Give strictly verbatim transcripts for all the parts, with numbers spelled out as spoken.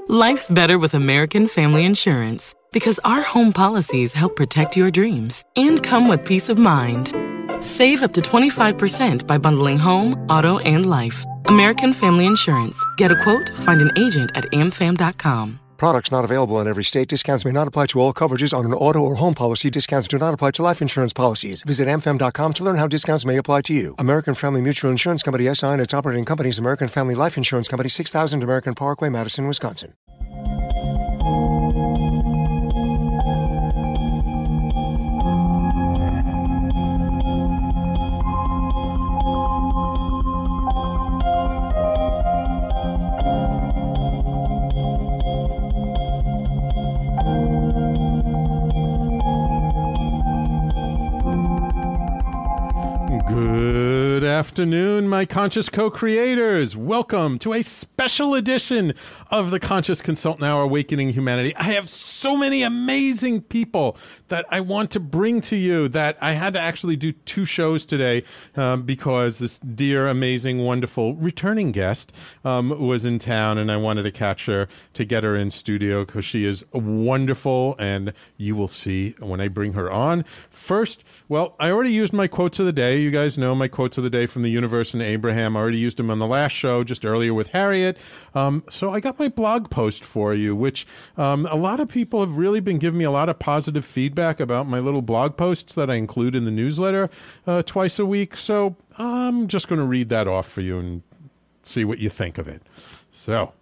Life's better with American Family Insurance because our home policies help protect your dreams and come with peace of mind. Save up to twenty-five percent by bundling home, auto, and life. American Family Insurance. Get a quote, find an agent at a m fam dot com. Products not available in every state. Discounts may not apply to all coverages on an auto or home policy. Discounts do not apply to life insurance policies. Visit a m fam dot com to learn how discounts may apply to you. American Family Mutual Insurance Company, S I and its operating companies, American Family Life Insurance Company, six thousand American Parkway, Madison, Wisconsin. Good afternoon, my conscious co-creators. Welcome to a special edition of the Conscious Consultant Hour, Awakening Humanity. I have so many amazing people that I want to bring to you that I had to actually do two shows today um, because this dear, amazing, wonderful returning guest um, was in town, and I wanted to catch her to get her in studio because she is wonderful, and you will see when I bring her on. First, well, I already used my quotes of the day. You guys know my quotes of the day from the universe and Abraham. I already used them on the last show, just earlier with Harriet. Um, so I got my blog post for you, which um, a lot of people have really been giving me a lot of positive feedback about my little blog posts that I include in the newsletter uh, twice a week. So I'm just going to read that off for you and see what you think of it. So,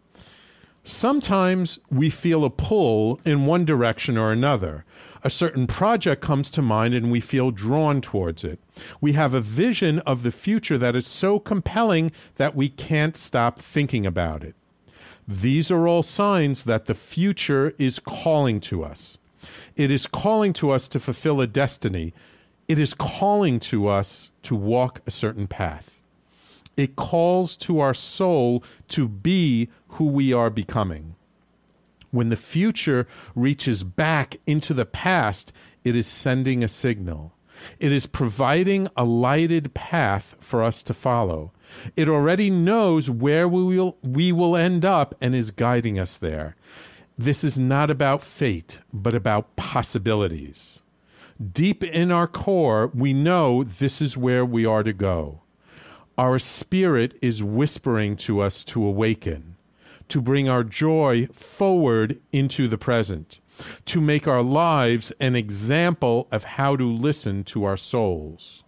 sometimes we feel a pull in one direction or another. A certain project comes to mind and we feel drawn towards it. We have a vision of the future that is so compelling that we can't stop thinking about it. These are all signs that the future is calling to us. It is calling to us to fulfill a destiny. It is calling to us to walk a certain path. It calls to our soul to be who we are becoming. When the future reaches back into the past, it is sending a signal. It is providing a lighted path for us to follow. It already knows where we will, we will end up and is guiding us there. This is not about fate, but about possibilities. Deep in our core, we know this is where we are to go. Our spirit is whispering to us to awaken, to bring our joy forward into the present, to make our lives an example of how to listen to our souls.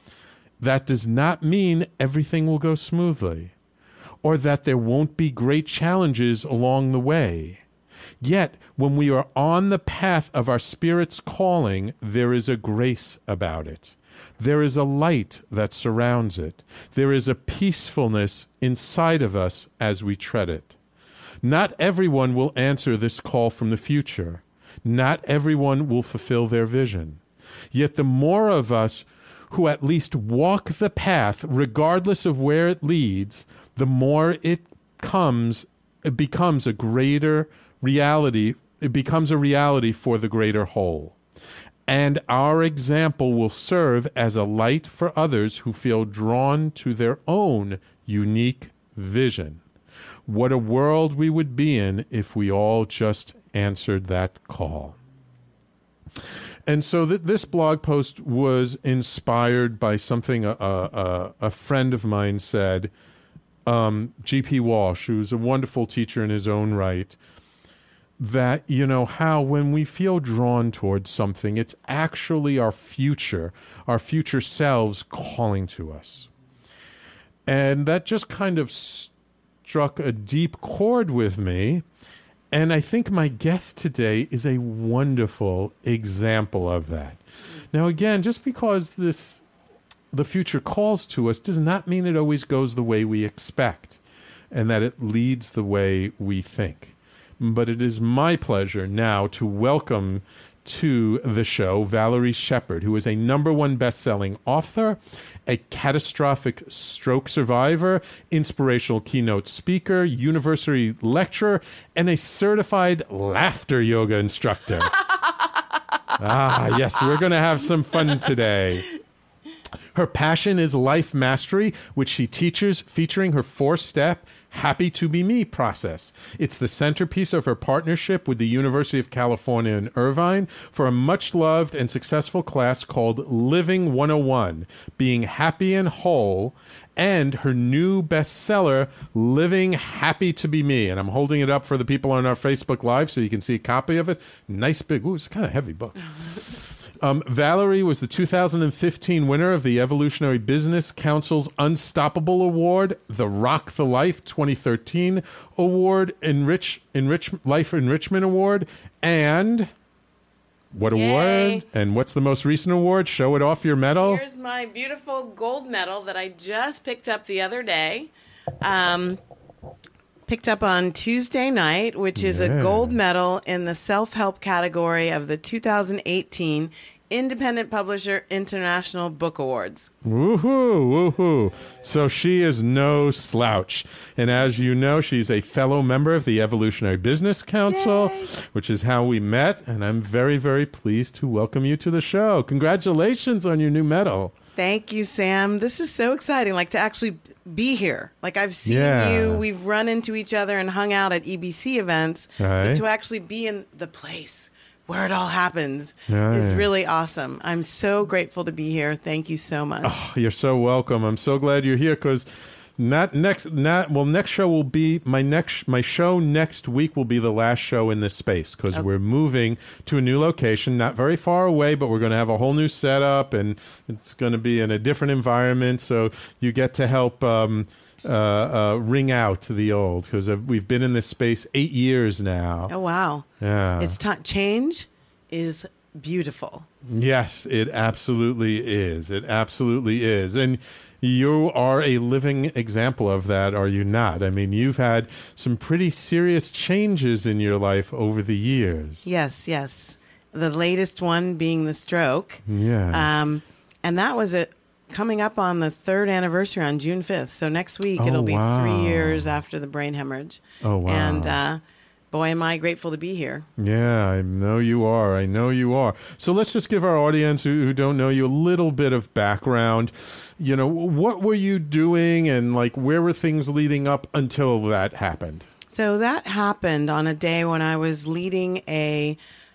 That does not mean everything will go smoothly, or that there won't be great challenges along the way. Yet, when we are on the path of our spirit's calling, there is a grace about it. There is a light that surrounds it. There is a peacefulness inside of us as we tread it. Not everyone will answer this call from the future. Not everyone will fulfill their vision. Yet the more of us who at least walk the path, regardless of where it leads, the more it comes, it becomes a greater reality. It becomes a reality for the greater whole. And our example will serve as a light for others who feel drawn to their own unique vision. What a world we would be in if we all just answered that call. And so th- this blog post was inspired by something a, a, a friend of mine said, um, G P Walsh, who's a wonderful teacher in his own right, that, you know, how when we feel drawn towards something, it's actually our future, our future selves calling to us. And that just kind of struck a deep chord with me. And I think my guest today is a wonderful example of that. Now, again, just because this the future calls to us does not mean it always goes the way we expect and that it leads the way we think. But it is my pleasure now to welcome to the show Valerie Shepard, who is a number one best-selling author, a catastrophic stroke survivor, inspirational keynote speaker, university lecturer, and a certified laughter yoga instructor. Ah, yes, we're going to have some fun today. Her passion is life mastery, which she teaches, featuring her four-step Happy to Be Me process. It's the centerpiece of her partnership with the University of California in Irvine for a much-loved and successful class called Living one oh one, Being Happy and Whole, and her new bestseller, Living Happy to Be Me. And I'm holding it up for the people on our Facebook Live so you can see a copy of it. Nice big, ooh, it's kind of heavy book. Um, Valerie was the two thousand fifteen winner of the Evolutionary Business Council's Unstoppable Award, the Rock the Life twenty thirteen Award, Enrich, Enrich Life Enrichment Award, and what Yay. award? And what's the most recent award? Show it off your medal. Here's my beautiful gold medal that I just picked up the other day. Um, picked up on Tuesday night, which is Yeah. a gold medal in the self-help category of the two thousand eighteen Independent Publisher International Book Awards. Woohoo, woohoo. So she is no slouch. And as you know, she's a fellow member of the Evolutionary Business Council, Yay. which is how we met. And I'm very, very pleased to welcome you to the show. Congratulations on your new medal. Thank you, Sam. This is so exciting, like to actually be here. Like I've seen Yeah. you, we've run into each other and hung out at E B C events, Right. but to actually be in the place where it all happens Right. is really awesome. I'm so grateful to be here. Thank you so much. Oh, you're so welcome. I'm so glad you're here because not next, not well. Next show will be my next. My show next week will be the last show in this space because Okay. we're moving to a new location, not very far away, but we're going to have a whole new setup and it's going to be in a different environment. So you get to help um, uh, uh, ring out the old because we've been in this space eight years now. Oh, wow. Yeah. It's time. Change is beautiful. Yes, it absolutely is. It absolutely is. And you are a living example of that, are you not? I mean, you've had some pretty serious changes in your life over the years. Yes, yes. The latest one being the stroke. Yeah. Um, and that was a, coming up on the third anniversary on June fifth. So next week Oh, it'll be wow. three years after the brain hemorrhage. Oh, wow. And uh, boy, am I grateful to be here. Yeah, I know you are. I know you are. So let's just give our audience who, who don't know you a little bit of background. You know, what were you doing and like where were things leading up until that happened? So that happened on a day when I was leading a,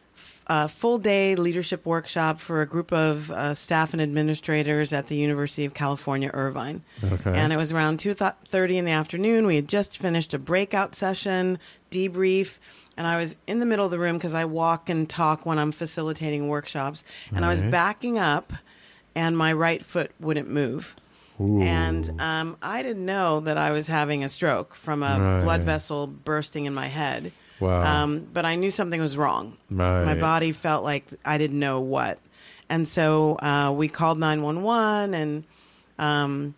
a full day leadership workshop for a group of uh, staff and administrators at the University of California, Irvine. Okay. And it was around two thirty in the afternoon. We had just finished a breakout session, debrief, and I was in the middle of the room because I walk and talk when I'm facilitating workshops. And I was Right. backing up, and my right foot wouldn't move. Ooh. And um, I didn't know that I was having a stroke from a Right. blood vessel bursting in my head. Wow. Um, but I knew something was wrong. Right. My body felt like I didn't know what. And so uh, we called nine one one, and um,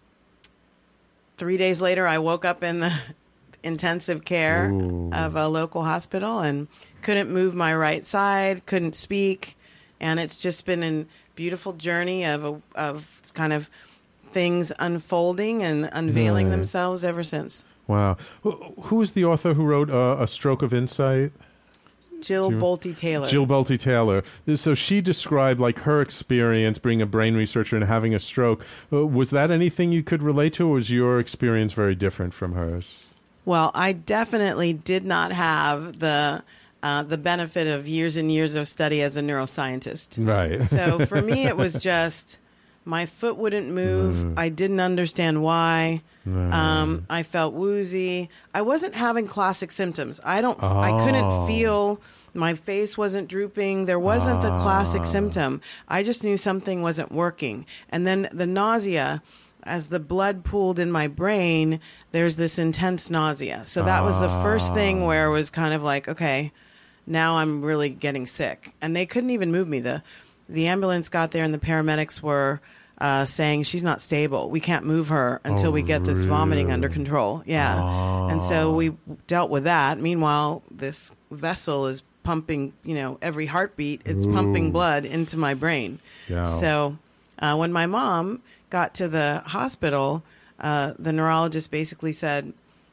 three days later, I woke up in the intensive care Ooh. of a local hospital and couldn't move my right side, couldn't speak. And it's just been a beautiful journey of, a, of kind of things unfolding and unveiling Right. themselves ever since. Wow. Who, who is the author who wrote uh, A Stroke of Insight? Jill Jill- Bolte Taylor. Jill Bolte Taylor. So she described like her experience being a brain researcher and having a stroke. Uh, was that anything you could relate to, or was your experience very different from hers? Well, I definitely did not have the uh, the benefit of years and years of study as a neuroscientist. Right. So for me, it was just my foot wouldn't move. I didn't understand why. Um, I felt woozy. I wasn't having classic symptoms. I don't. I Oh. couldn't feel. My face wasn't drooping. There wasn't the classic symptom. I just knew something wasn't working. And then the nausea, as the blood pooled in my brain, there's this intense nausea. So that was the first thing where it was kind of like, okay, now I'm really getting sick. And they couldn't even move me. The the ambulance got there and the paramedics were uh, saying, she's not stable. We can't move her until Oh, we get this vomiting under control. Yeah. And so we dealt with that. Meanwhile, this vessel is pumping, you know, every heartbeat, it's Ooh. pumping blood into my brain. Yeah. So uh, when my mom got to the hospital, uh, the neurologist basically said,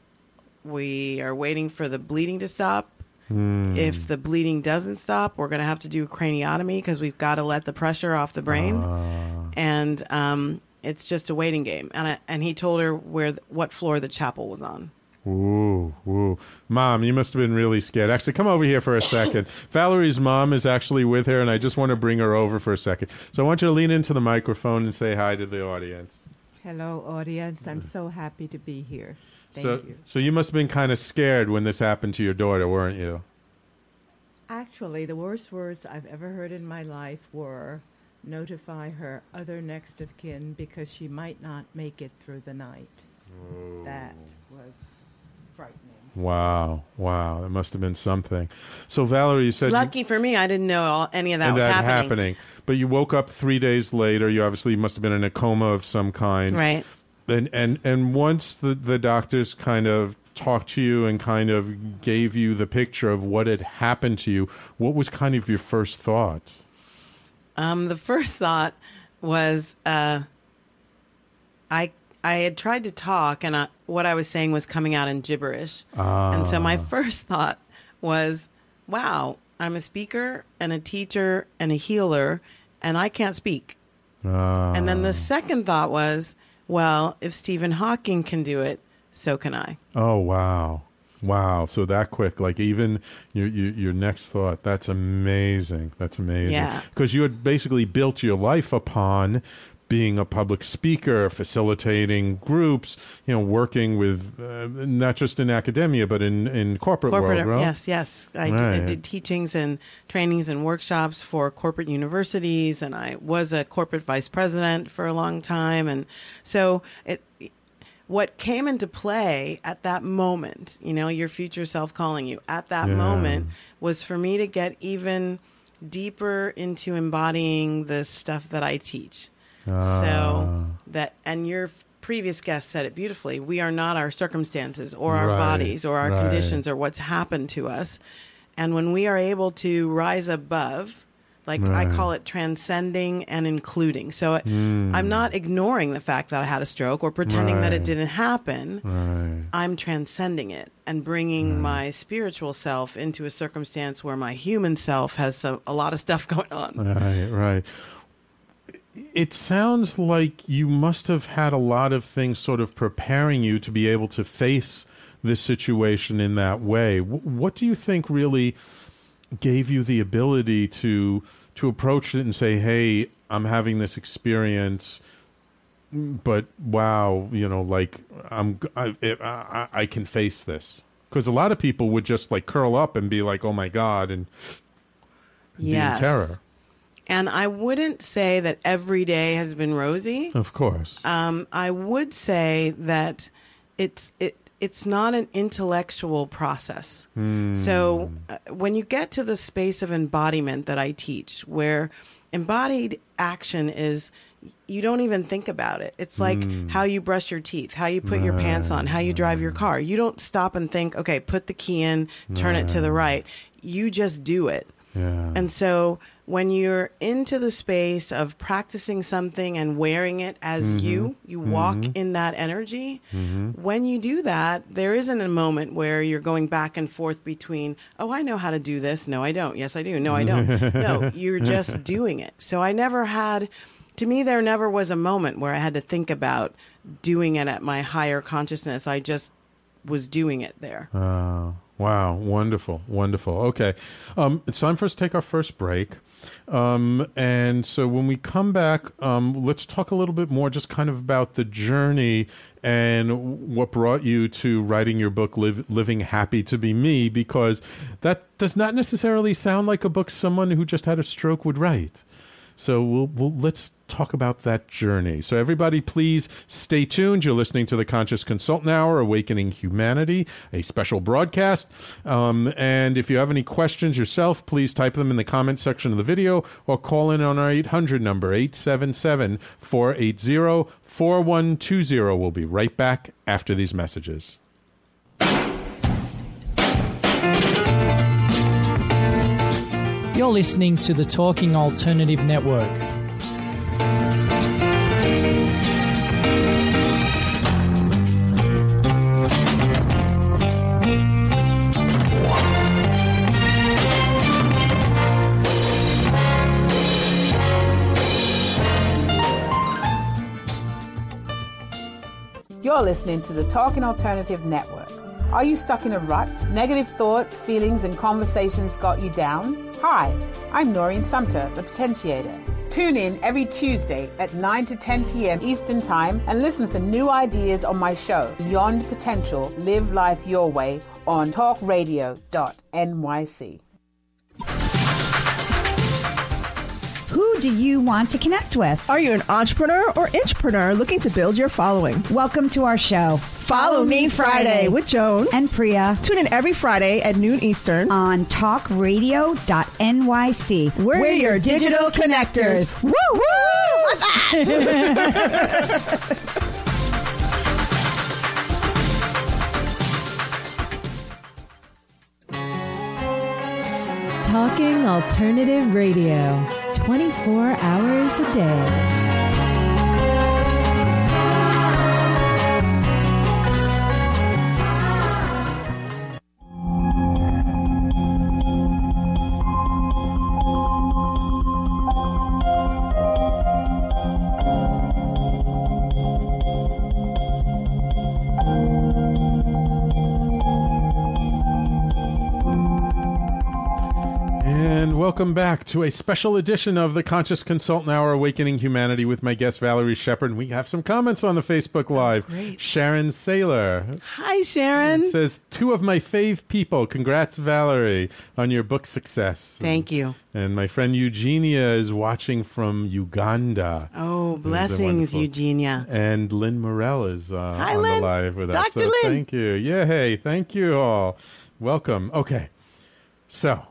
we are waiting for the bleeding to stop. Hmm. If the bleeding doesn't stop, we're going to have to do a craniotomy because we've got to let the pressure off the brain. Ah. And um, It's just a waiting game. And I, and he told her where th- what floor the chapel was on. Ooh, ooh. Mom, you must have been really scared. Actually, come over here for a second. Valerie's mom is actually with her, and I just want to bring her over for a second. So I want you to lean into the microphone and say hi to the audience. Hello, audience. I'm so happy to be here. Thank so, you. So you must have been kind of scared when this happened to your daughter, weren't you? Actually, the worst words I've ever heard in my life were, notify her other next of kin because she might not make it through the night. Oh. That was frightening. Wow, wow, that must have been something. So Valerie, you said lucky you, for me, I didn't know all, any of that and was that happening. happening. But you woke up three days later. You obviously must have been in a coma of some kind, Right. And and and once the the doctors kind of talked to you and kind of gave you the picture of what had happened to you, what was kind of your first thought? Um, the first thought was uh, I I had tried to talk, and I, what I was saying was coming out in gibberish. Ah. And so my first thought was, wow, I'm a speaker and a teacher and a healer, and I can't speak. Ah. And then the second thought was, well, if Stephen Hawking can do it, so can I. Oh, wow. Wow. So that quick, like even your, your, your next thought, that's amazing. That's amazing. Yeah. Because you had basically built your life upon being a public speaker, facilitating groups, you know, working with uh, not just in academia, but in, in corporate, Corporate, world, right? yes, yes. I, Right. did, I did teachings and trainings and workshops for corporate universities, and I was a corporate vice president for a long time. And so it, what came into play at that moment, you know, your future self calling you at that Yeah. moment, was for me to get even deeper into embodying the stuff that I teach. Ah. So that, and your f- previous guest said it beautifully. We are not our circumstances or our Right, bodies or our right. conditions or what's happened to us. And when we are able to rise above, like I Right. call it transcending and including. So I'm not ignoring the fact that I had a stroke or pretending that it Right. didn't happen. Right. I'm transcending it and bringing my spiritual self into a circumstance where my human self has some, a lot of stuff going on. Right, right. It sounds like you must have had a lot of things sort of preparing you to be able to face this situation in that way. W- what do you think really gave you the ability to to approach it and say, "Hey, I'm having this experience, but wow, you know, like I'm I I, I can face this." Because a lot of people would just like curl up and be like, "Oh my God," and be Yes. in terror. And I wouldn't say that every day has been rosy. Of course. Um, I would say that it's it it's not an intellectual process. So uh, when you get to the space of embodiment that I teach, where embodied action is you don't even think about it. It's like how you brush your teeth, how you put your pants on, how you drive your car. You don't stop and think, okay, put the key in, turn it to the right. You just do it. Yeah. And so when you're into the space of practicing something and wearing it as you, you walk in that energy. When you do that, there isn't a moment where you're going back and forth between, oh, I know how to do this. No, I don't. Yes, I do. No, I don't. No, you're just doing it. So I never had, to me, there never was a moment where I had to think about doing it at my higher consciousness. I just was doing it there. Oh, wow. Wonderful. Wonderful. Okay. Um, it's time for us to take our first break. Um, and so when we come back, um, let's talk a little bit more just kind of about the journey and what brought you to writing your book, Live, Living Happy to Be Me, because that does not necessarily sound like a book someone who just had a stroke would write. So we'll, we'll let's talk about that journey. So everybody, please stay tuned. You're listening to the Conscious Consultant Hour, Awakening Humanity, a special broadcast. Um, and if you have any questions yourself, please type them in the comment section of the video or call in on our eight hundred number, eight seven seven, four eight zero, four one two zero. We'll be right back after these messages. You're listening to the Talking Alternative Network. You're listening to the Talking Alternative Network. Are you stuck in a rut? Negative thoughts, feelings, and conversations got you down? Hi, I'm Noreen Sumter, the Potentiator. Tune in every Tuesday at nine to ten p.m. Eastern Time and listen for new ideas on my show, Beyond Potential, Live Life Your Way, on talk radio dot n y c. Who do you want to connect with? Are you an entrepreneur or intrapreneur looking to build your following? Welcome to our show. Follow Me Friday with Joan and Priya. Tune in every Friday at noon Eastern on talk radio dot n y c. We're, We're your digital connectors. Woo woo! What's that? Talking Alternative Radio, twenty-four hours a day. Welcome back to a special edition of the Conscious Consultant Hour, Awakening Humanity, with my guest Valerie Shepard. We have some comments on the Facebook Live. Great. Sharon Saylor. Hi, Sharon. Says, two of my fave people. Congrats, Valerie, on your book success. Thank you. And my friend Eugenia is watching from Uganda. Oh, blessings, Eugenia. And Lynn Morell is uh, Hi, on Lynn. the live with us. Doctor So Lynn. Thank you. Yeah, hey, thank you all. Welcome. Okay. So,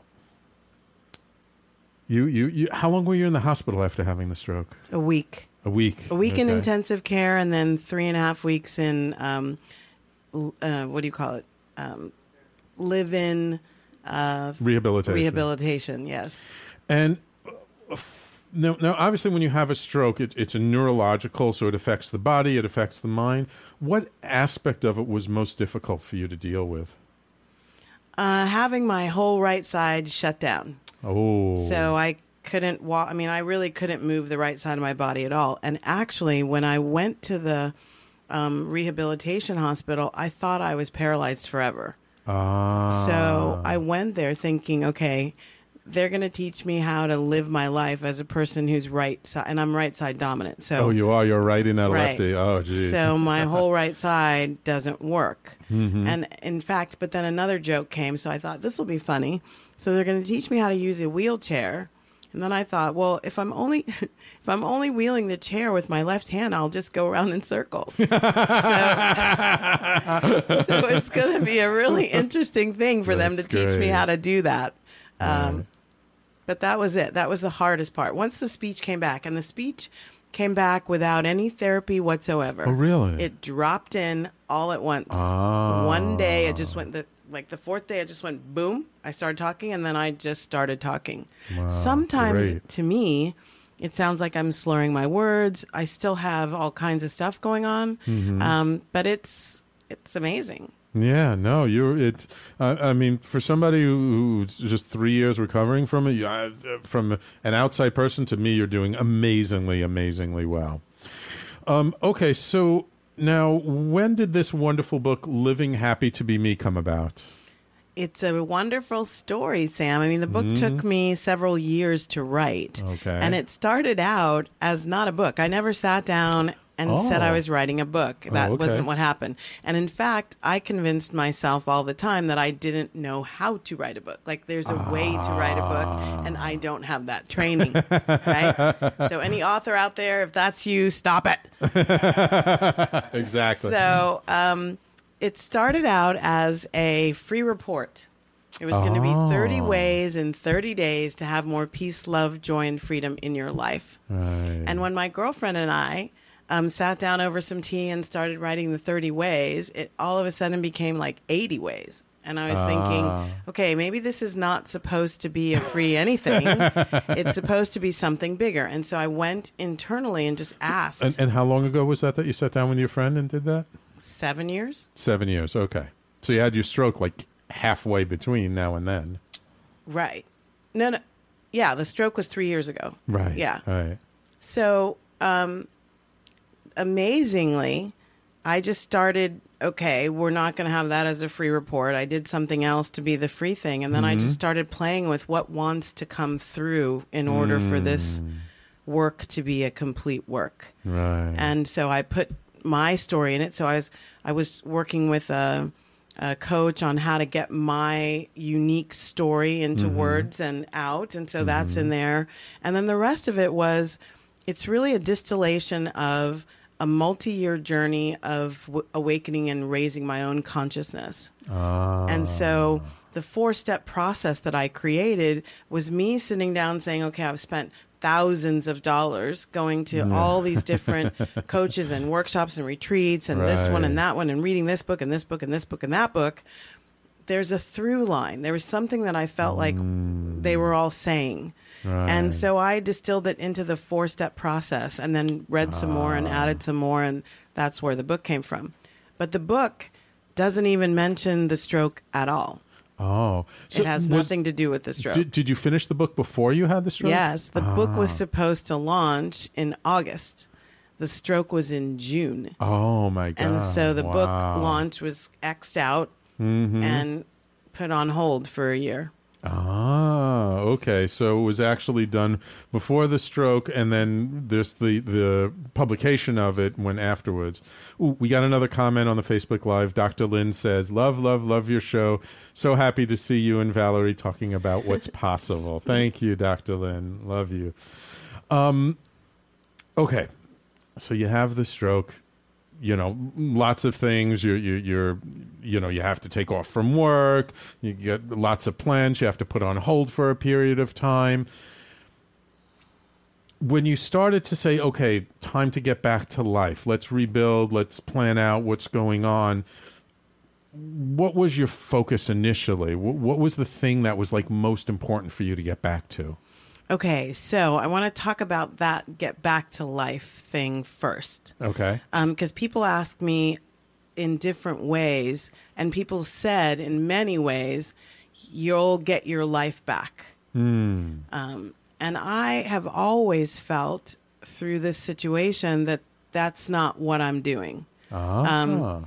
you, you, you, how long were you in the hospital after having the stroke? A week. A week. A week in Okay. intensive care, and then three and a half weeks in, um, l- uh, what do you call it? Um, live-in uh, Rehabilitation. Rehabilitation, yes. And uh, f- now, now, obviously, when you have a stroke, it, it's a neurological, so it affects the body, it affects the mind. What aspect of it was most difficult for you to deal with? Uh, having my whole right side shut down. Oh. So I couldn't walk. I mean, I really couldn't move the right side of my body at all. And actually, when I went to the um, rehabilitation hospital, I thought I was paralyzed forever. Ah. So I went there thinking, okay, they're going to teach me how to live my life as a person who's right side, and I'm right side dominant. So Oh, you are. You're righty, not Right. lefty. Oh, geez. So my whole right side doesn't work. Mhm. And in fact, but then another joke came, so I thought this will be funny. So they're going to teach me how to use a wheelchair. And then I thought, well, if I'm only if I'm only wheeling the chair with my left hand, I'll just go around in circles. so, so it's going to be a really interesting thing for them to That's teach me great. how to do that. Um, Right. But that was it. That was the hardest part. Once the speech came back, and the speech came back without any therapy whatsoever. Oh, really? It dropped in all at once. Ah. One day, it just went, the, like the fourth day, it just went boom. I started talking, and then I just started talking. Wow, Sometimes, great. to me, it sounds like I'm slurring my words. I still have all kinds of stuff going on, Mhm. um, but it's it's amazing. Yeah, no, you're it. Uh, I mean, for somebody who, who's just three years recovering from it, you- uh, from an outside person, to me, you're doing amazingly, amazingly well. Um, okay, so now, when did this wonderful book, Living Happy to Be Me, come about? It's a wonderful story, Sam. I mean, the book Mhm. took me several years to write. Okay. And it started out as not a book. I never sat down and Oh. said I was writing a book. That Oh, okay. wasn't what happened. And in fact, I convinced myself all the time that I didn't know how to write a book. Like, there's a way to write a book, and I don't have that training. Right? So any author out there, if that's you, stop it. Exactly. So um, it started out as a free report. It was going to be thirty Oh. ways in thirty days to have more peace, love, joy, and freedom in your life. Right. And when my girlfriend and I um, sat down over some tea and started writing the thirty ways, it all of a sudden became like eighty ways. And I was Ah. thinking, okay, maybe this is not supposed to be a free anything. It's supposed to be something bigger. And so I went internally and just asked. And, and how long ago was that that you sat down with your friend and did that? Seven years? Seven years. Okay. So you had your stroke like halfway between now and then. Right. No, no. Yeah, the stroke was three years ago. Right. Yeah. Right. So, um, amazingly, I just started, okay, we're not going to have that as a free report. I did something else to be the free thing. And then mm-hmm. I just started playing with what wants to come through in order mm. for this work to be a complete work. Right. And so I put my story in it. So I was, I was working with a, a coach on how to get my unique story into mm-hmm. words and out. And so mm-hmm. that's in there. And then the rest of it was, it's really a distillation of a multi-year journey of w- awakening and raising my own consciousness. Ah. And so the four-step process that I created was me sitting down saying, okay, I've spent thousands of dollars going to Yeah. all these different coaches and workshops and retreats and Right. this one and that one and reading this book and this book and this book and that book. There's a through line. There was something that I felt like Mm. they were all saying. Right. And so I distilled it into the four-step process and then read some more and added some more, and that's where the book came from. But the book doesn't even mention the stroke at all. Oh. So it has was- nothing to do with the stroke. Did, did you finish the book before you had the stroke? Yes, the book was Ah. supposed to launch in August. The stroke was in June. Oh, my God. And so the book Wow. launch was X'd out Mhm. and put on hold for a year. Ah, okay. So it was actually done before the stroke, and then there's the, the publication of it when afterwards. Ooh, we got another comment on the Facebook Live. Doctor Lynn says, love, love, love your show. So happy to see you and Valerie talking about what's possible. Thank you, Doctor Lynn. Love you. Um, okay. So you have the stroke. You know, lots of things. You're, you're, you're, you know, you have to take off from work. You get lots of plans you have to put on hold for a period of time. When you started to say, okay, time to get back to life, let's rebuild, let's plan out what's going on, what was your focus initially? What, what was the thing that was like most important for you to get back to? Okay, so I want to talk about that get back to life thing first. Okay. Because um, people ask me in different ways, and people said in many ways, you'll get your life back. Mm. Um, and I have always felt through this situation that that's not what I'm doing. Ah. Um,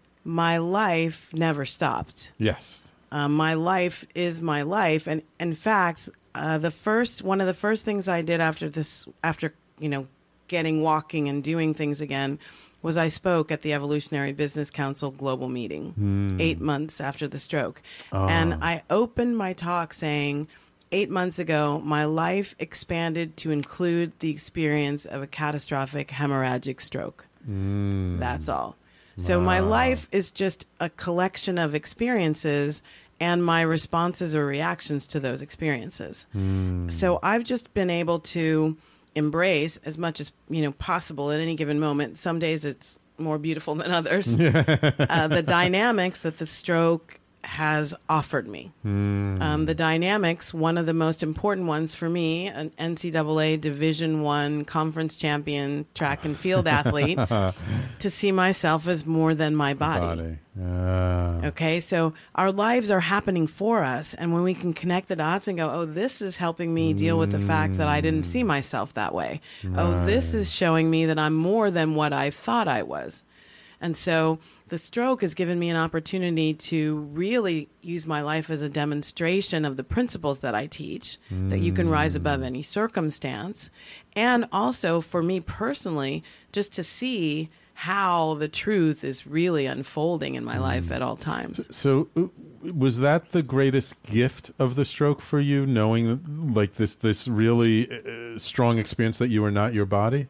my life never stopped. Yes. Um, my life is my life. And in fact, Uh, the first one of the first things I did after this, after you know, getting walking and doing things again, was I spoke at the Evolutionary Business Council global meeting Hmm. eight months after the stroke, Ah. and I opened my talk saying, eight months ago, my life expanded to include the experience of a catastrophic hemorrhagic stroke. Mm. That's all. So my Wow. life is just a collection of experiences and my responses or reactions to those experiences. Mm. So I've just been able to embrace as much as, you know, possible at any given moment. Some days it's more beautiful than others. uh, the dynamics that the stroke has offered me. Mm. Um, the dynamics, one of the most important ones for me, an N C double A Division One conference champion track and field athlete, to see myself as more than my body. Body. Ah. Okay, so our lives are happening for us, and when we can connect the dots and go, oh, this is helping me deal with the fact that I didn't see myself that way. Oh, this is showing me that I'm more than what I thought I was. And so the stroke has given me an opportunity to really use my life as a demonstration of the principles that I teach, mm. that you can rise above any circumstance. And also for me personally, just to see how the truth is really unfolding in my mm. life at all times. So uh, was that the greatest gift of the stroke for you, knowing like this, this really uh, strong experience that you are not your body?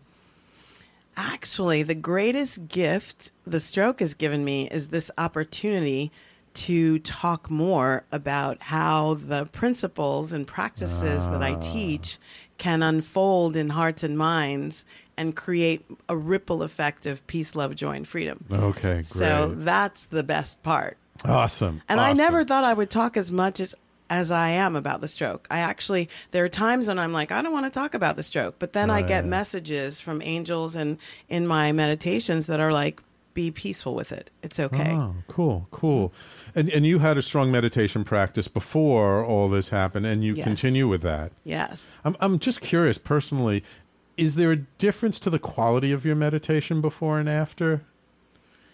Actually, the greatest gift the stroke has given me is this opportunity to talk more about how the principles and practices ah. that I teach can unfold in hearts and minds and create a ripple effect of peace, love, joy, and freedom. Okay, great. So that's the best part. Awesome. And awesome. I never thought I would talk as much as as I am about the stroke. I actually, there are times when I'm like, I don't want to talk about the stroke. But then right. I get messages from angels and in my meditations that are like, be peaceful with it. It's okay. Oh, cool, cool. And and you had a strong meditation practice before all this happened, and you yes. continue with that. Yes. I'm I'm just curious, personally, is there a difference to the quality of your meditation before and after?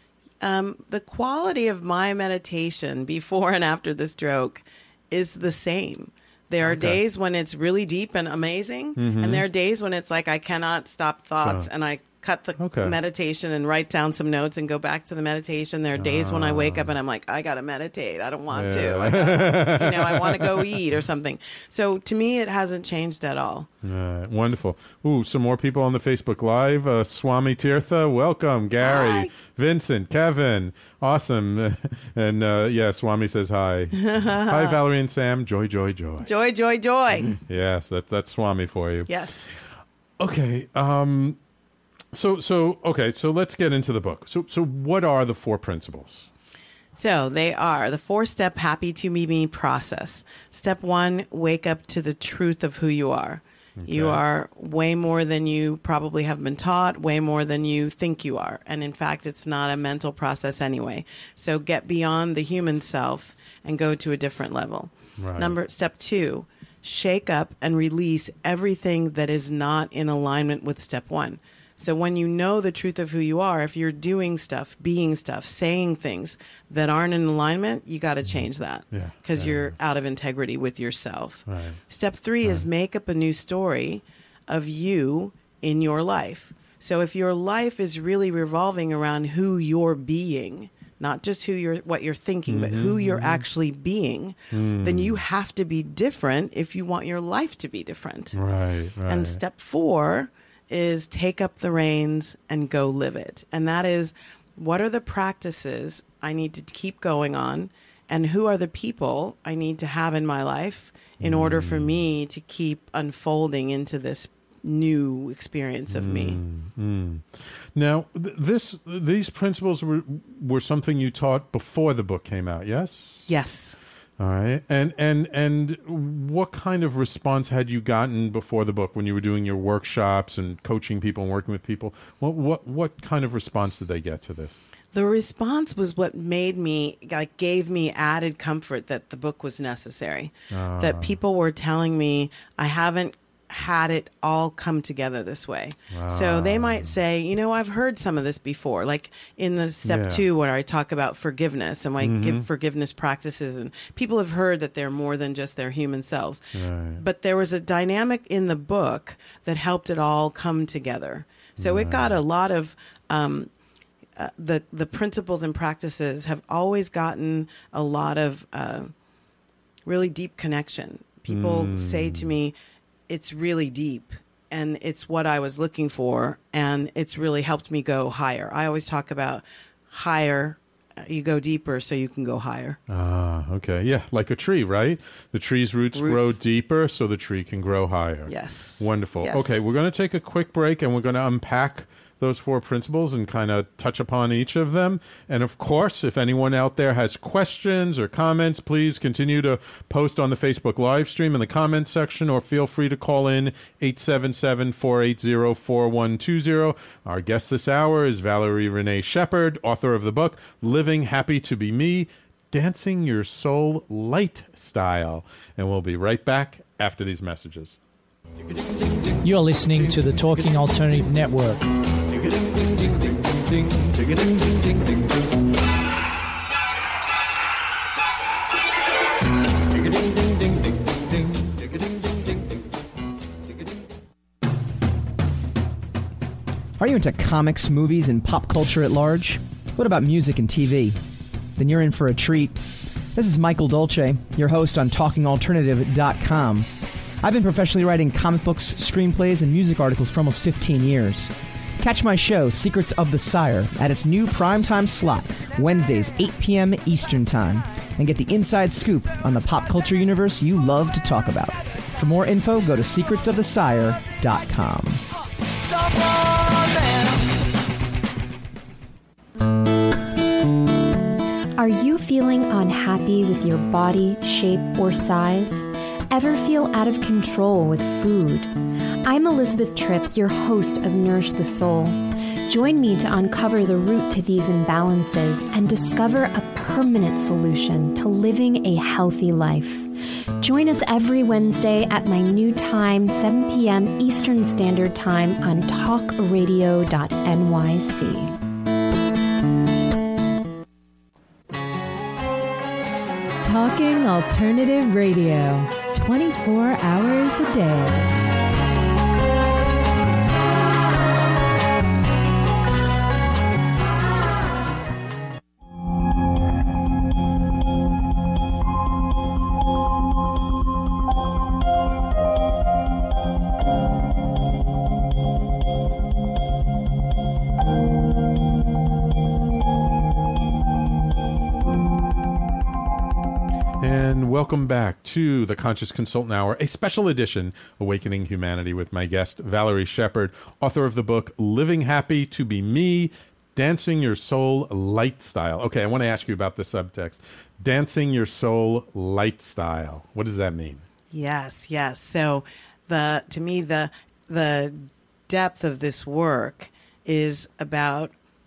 Um, the quality of my meditation before and after the stroke is the same. There are Okay. days when it's really deep and amazing, Mhm. and there are days when it's like I cannot stop thoughts, Oh. and I cut the Okay. meditation and write down some notes and go back to the meditation. There are days when I wake up and I'm like, I got to meditate. I don't want to. I gotta, you know, I want to go eat or something. So to me, it hasn't changed at all. Uh, wonderful. Ooh, some more people on the Facebook Live. Uh, Swami Tirtha, welcome. Gary, Hi. Vincent, Kevin, awesome. And uh, yeah, Swami says hi. Hi, Valerie and Sam. Joy, joy, joy. Joy, joy, joy. Yes, that, that's Swami for you. Yes. Okay. Um, so, so, okay, so let's get into the book. So, so what are the four principles? So they are the four-step happy to be me process. Step one, wake up to the truth of who you are. You Okay. are way more than you probably have been taught, way more than you think you are. And in fact, it's not a mental process anyway. So get beyond the human self and go to a different level. Right. Number step two, shake up and release everything that is not in alignment with step one. So when you know the truth of who you are, if you're doing stuff, being stuff, saying things that aren't in alignment, you got to change that Yeah, because yeah, you're out of integrity with yourself. Right. Step three is make up a new story of you in your life. So if your life is really revolving around who you're being, not just who you're, what you're thinking, but who you're actually being, then you have to be different if you want your life to be different. Right, right. And step four is take up the reins and go live it. And that is, what are the practices I need to keep going on? And who are the people I need to have in my life in order for me to keep unfolding into this new experience of me? Mm. Now, th- this these principles were, were something you taught before the book came out, yes? Yes. All right. And and and what kind of response had you gotten before the book when you were doing your workshops and coaching people and working with people? What what what kind of response did they get to this? The response was what made me, like, gave me added comfort that the book was necessary. Ah. That people were telling me, I haven't had it all come together this way. So they might say, you know, I've heard some of this before, like in the step Yeah. two, where I talk about forgiveness and I give forgiveness practices, and people have heard that they're more than just their human selves. Right. But there was a dynamic in the book that helped it all come together. So it got a lot of, um, uh, the, the principles and practices have always gotten a lot of uh, really deep connection. People say to me, it's really deep and it's what I was looking for, and it's really helped me go higher. I always talk about higher, you go deeper so you can go higher. Ah, okay. Yeah, like a tree, right? The tree's roots, Roots. grow deeper so the tree can grow higher. Yes. Wonderful. Yes. Okay, we're going to take a quick break and we're going to unpack those four principles and kind of touch upon each of them. And of course, if anyone out there has questions or comments, please continue to post on the Facebook live stream in the comments section, or feel free to call in eight seven seven, four eight zero, four one two zero. Our guest this hour is Valerie Renee Shepherd, author of the book Living Happy to Be Me, Dancing Your Soul Light Style. And we'll be right back after these messages. You're listening to the Talking Alternative Network. Are you into comics, movies, and pop culture at large? What about music and T V? Then you're in for a treat. This is Michael Dolce, your host on talking alternative dot com. I've been professionally writing comic books, screenplays, and music articles for almost fifteen years. Catch my show, Secrets of the Sire, at its new primetime slot, Wednesdays, eight p.m. Eastern Time, and get the inside scoop on the pop culture universe you love to talk about. For more info, go to secrets of the sire dot com. Are you feeling unhappy with your body, shape, or size? Ever feel out of control with food? I'm Elizabeth Tripp, your host of Nourish the Soul. Join me to uncover the root to these imbalances and discover a permanent solution to living a healthy life. Join us every Wednesday at my new time, seven p.m. Eastern Standard Time on talk radio dot n y c. Talking Alternative Radio, twenty-four hours a day. Welcome back to the Conscious Consultant Hour, a special edition, Awakening Humanity, with my guest, Valerie Shepard, author of the book, Living Happy to Be Me, Dancing Your Soul Light Style. Okay, I want to ask you about the subtext. Dancing Your Soul Light Style. What does that mean? Yes, yes. So the to me, the the depth of this work is about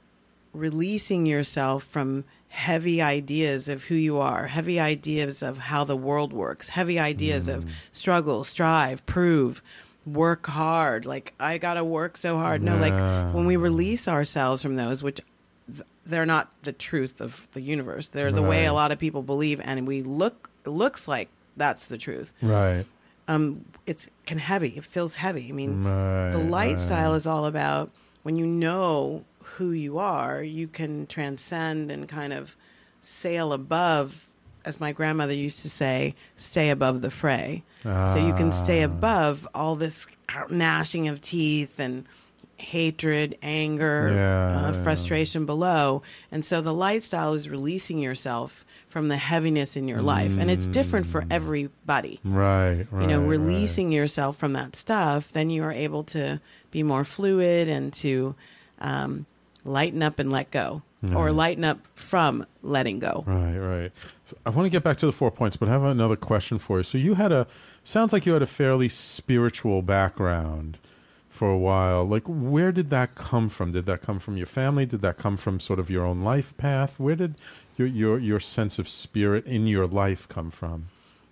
releasing yourself from heavy ideas of who you are, heavy ideas of how the world works, heavy ideas mm. of struggle, strive, prove, work hard. Like, I got to work so hard. No, like when we release ourselves from those, which th- they're not the truth of the universe. They're the right. way a lot of people believe. And we look, it looks like that's the truth. Right. Um, it's can heavy. It feels heavy. I mean, right, the light right. style is all about when you know who you are, you can transcend and kind of sail above, as my grandmother used to say, stay above the fray. Ah. So you can stay above all this gnashing of teeth and hatred, anger, yeah, uh, yeah. frustration below. And so the light style is releasing yourself from the heaviness in your mm. life. And it's different for everybody. Right, right. You know, releasing right. yourself from that stuff, then you are able to be more fluid and to um, lighten up and let go, right. or lighten up from letting go. Right, right. So I want to get back to the four points, but I have another question for you. So you had a, sounds like you had a fairly spiritual background for a while. Like, where did that come from? Did that come from your family? Did that come from sort of your own life path? Where did your your, your sense of spirit in your life come from?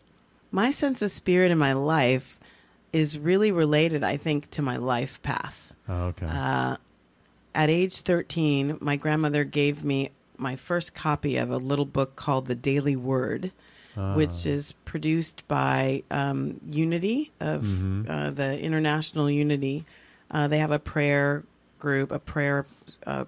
My sense of spirit in my life is really related, I think, to my life path. Oh, okay. Uh, At age thirteen, my grandmother gave me my first copy of a little book called The Daily Word, ah. which is produced by um, Unity, of mm-hmm. uh, the International Unity. Uh, they have a prayer group, a prayer uh,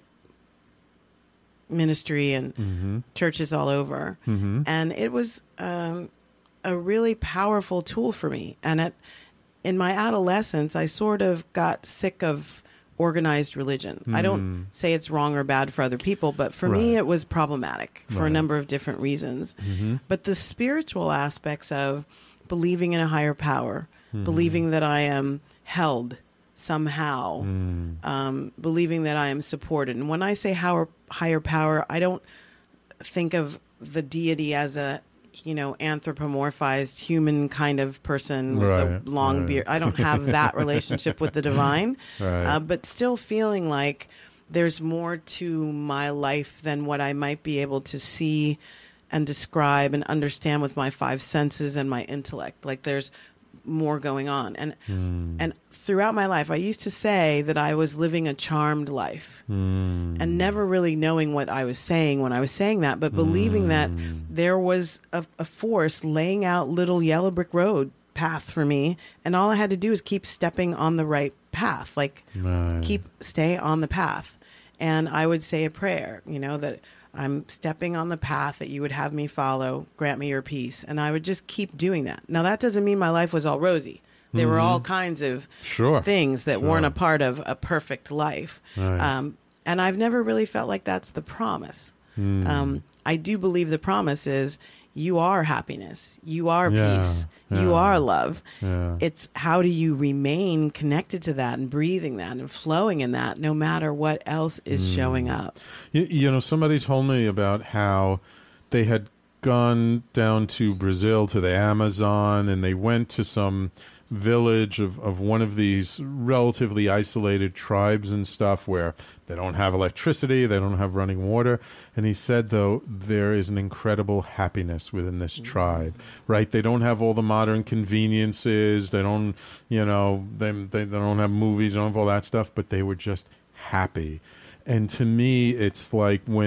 ministry, and mm-hmm. churches all over. Mm-hmm. And it was um, a really powerful tool for me. And at, in my adolescence, I sort of got sick of organized religion. Mm. I don't say it's wrong or bad for other people, but for right. me it was problematic for right. a number of different reasons. Mm-hmm. But the spiritual aspects of believing in a higher power, mm. believing that I am held somehow, mm. um, believing that I am supported. And when I say higher, higher power, I don't think of the deity as a you know, anthropomorphized human kind of person with right, a long right. beard. I don't have that relationship with the divine, right. uh, but still feeling like there's more to my life than what I might be able to see and describe and understand with my five senses and my intellect. Like there's more going on. And mm. and throughout my life, I used to say that I was living a charmed life mm. and never really knowing what I was saying when I was saying that, but believing mm. that there was a, a force laying out little yellow brick road path for me. And all I had to do is keep stepping on the right path, like right. keep, stay on the path. And I would say a prayer, you know, that I'm stepping on the path that you would have me follow. Grant me your peace. And I would just keep doing that. Now, that doesn't mean my life was all rosy. There mm-hmm. were all kinds of sure. things that sure. weren't a part of a perfect life. Right. Um, and I've never really felt like that's the promise. Mm. Um, I do believe the promise is you are happiness. You are yeah. peace. Yeah. You are love. Yeah. It's how do you remain connected to that and breathing that and flowing in that no matter what else is mm. showing up. You, you know, somebody told me about how they had gone down to Brazil to the Amazon and they went to some village of, of one of these relatively isolated tribes and stuff where they don't have electricity, they don't have running water. And he said, though, there is an incredible happiness within this tribe, right? They don't have all the modern conveniences. They don't, you know, they, they, they don't have movies, they don't have all that stuff, but they were just happy. And to me, it's like when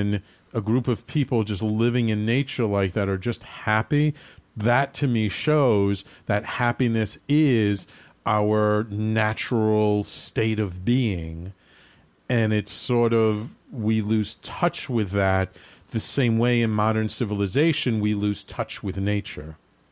a group of people just living in nature like that are just happy, that to me shows that happiness is our natural state of being. And it's sort of, we lose touch with that the same way in modern civilization we lose touch with nature.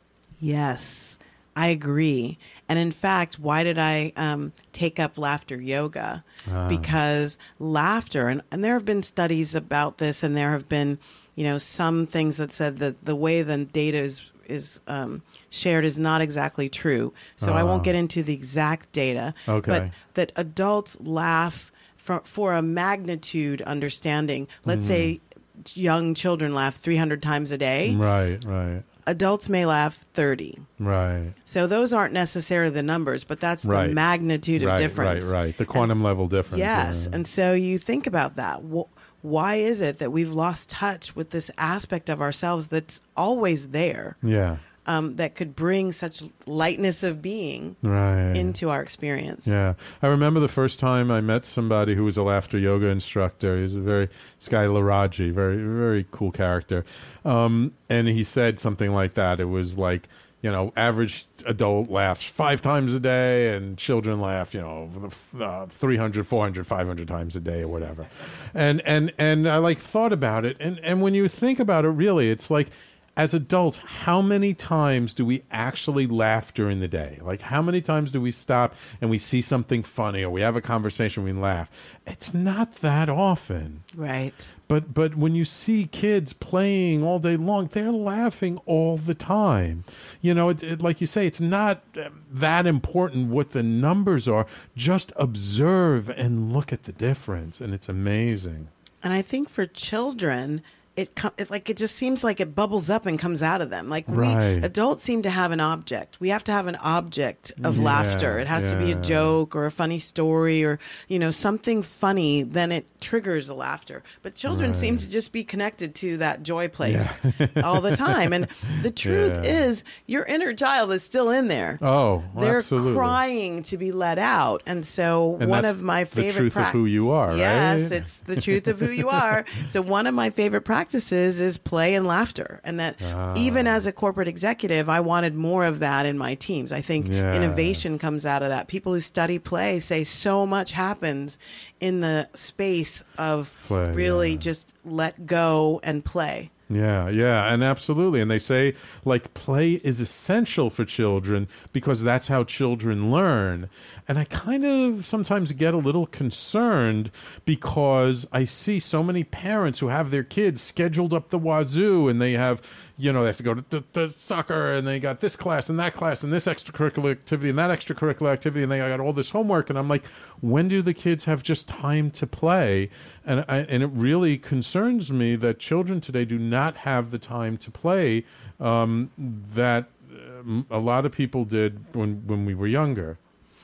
Yes, I agree. And in fact, why did I um, take up laughter yoga? Ah. Because laughter, and, and there have been studies about this, and there have been, you know, some things that said that the way the data is is um, shared is not exactly true. So ah. I won't get into the exact data. Okay. But that adults laugh for, for a magnitude understanding. Let's mm. say young children laugh three hundred times a day. Right, right. Adults may laugh thirty. Right. So those aren't necessarily the numbers, but that's right. the magnitude of right, difference. Right, right, The quantum and, level difference. Yes. Yeah. And so you think about that. Why is it that we've lost touch with this aspect of ourselves that's always there? Yeah. Um, that could bring such lightness of being right. into our experience. Yeah. I remember the first time I met somebody who was a laughter yoga instructor. He was a very, Sky Laraji, very, very cool character. Um, and he said something like that. It was like, you know, average adult laughs five times a day and children laugh, you know, uh, three hundred, four hundred, five hundred times a day or whatever. And, and, and I like thought about it. And, and when you think about it, really, it's like, as adults, how many times do we actually laugh during the day? Like, how many times do we stop and we see something funny or we have a conversation, we laugh? It's not that often. Right. But but when you see kids playing all day long, they're laughing all the time. You know, it, it, like you say, it's not that important what the numbers are. Just observe and look at the difference, and it's amazing. And I think for children, It, com- it like it just seems like it bubbles up and comes out of them. Like we right. adults seem to have an object. We have to have an object of yeah, laughter. It has yeah. to be a joke or a funny story or, you know, something funny. Then it triggers the laughter. But children right. seem to just be connected to that joy place yeah. all the time. And the truth yeah. is, your inner child is still in there. Oh, they're absolutely. crying to be let out. And so and one that's of my favorite the truth pra- of who you are. Yes, right? it's the truth of who you are. So one of my favorite practices is play and laughter, and that ah. even as a corporate executive, I wanted more of that in my teams. I think yeah. innovation comes out of that. People who study play say so much happens in the space of play, really yeah. just let go and play. Yeah, yeah, and absolutely. And they say, like, play is essential for children because that's how children learn. And I kind of sometimes get a little concerned because I see so many parents who have their kids scheduled up the wazoo, and they have, you know, they have to go to, to, to soccer, and they got this class and that class and this extracurricular activity and that extracurricular activity, and they got all this homework. And I'm like, when do the kids have just time to play? And I, and it really concerns me that children today do not have the time to play um, that um, a lot of people did when when we were younger.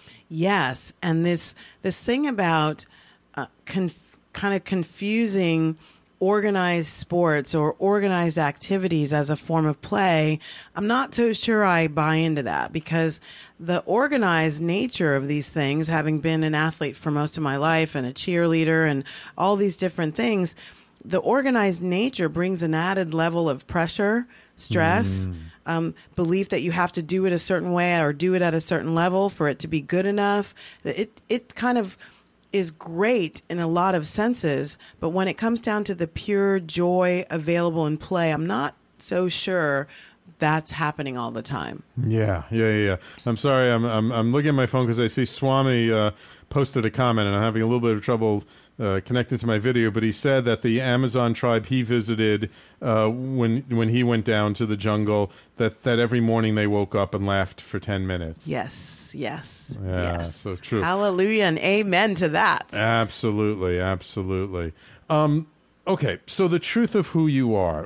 Yes, and this this thing about uh, conf- kind of confusing organized sports or organized activities as a form of play, I'm not so sure I buy into that, because the organized nature of these things, having been an athlete for most of my life and a cheerleader and all these different things, the organized nature brings an added level of pressure, stress, mm. um, belief that you have to do it a certain way or do it at a certain level for it to be good enough. It it kind of is great in a lot of senses, but when it comes down to the pure joy available in play, I'm not so sure that's happening all the time. Yeah, yeah, yeah. I'm sorry. I'm I'm, I'm looking at my phone because I see Swami uh, posted a comment, and I'm having a little bit of trouble uh, connecting to my video. But he said that the Amazon tribe he visited uh, when when he went down to the jungle, that, that every morning they woke up and laughed for ten minutes. Yes, yes, yeah, yes. So true. Hallelujah and amen to that. Absolutely, absolutely. Um, okay, so the truth of who you are.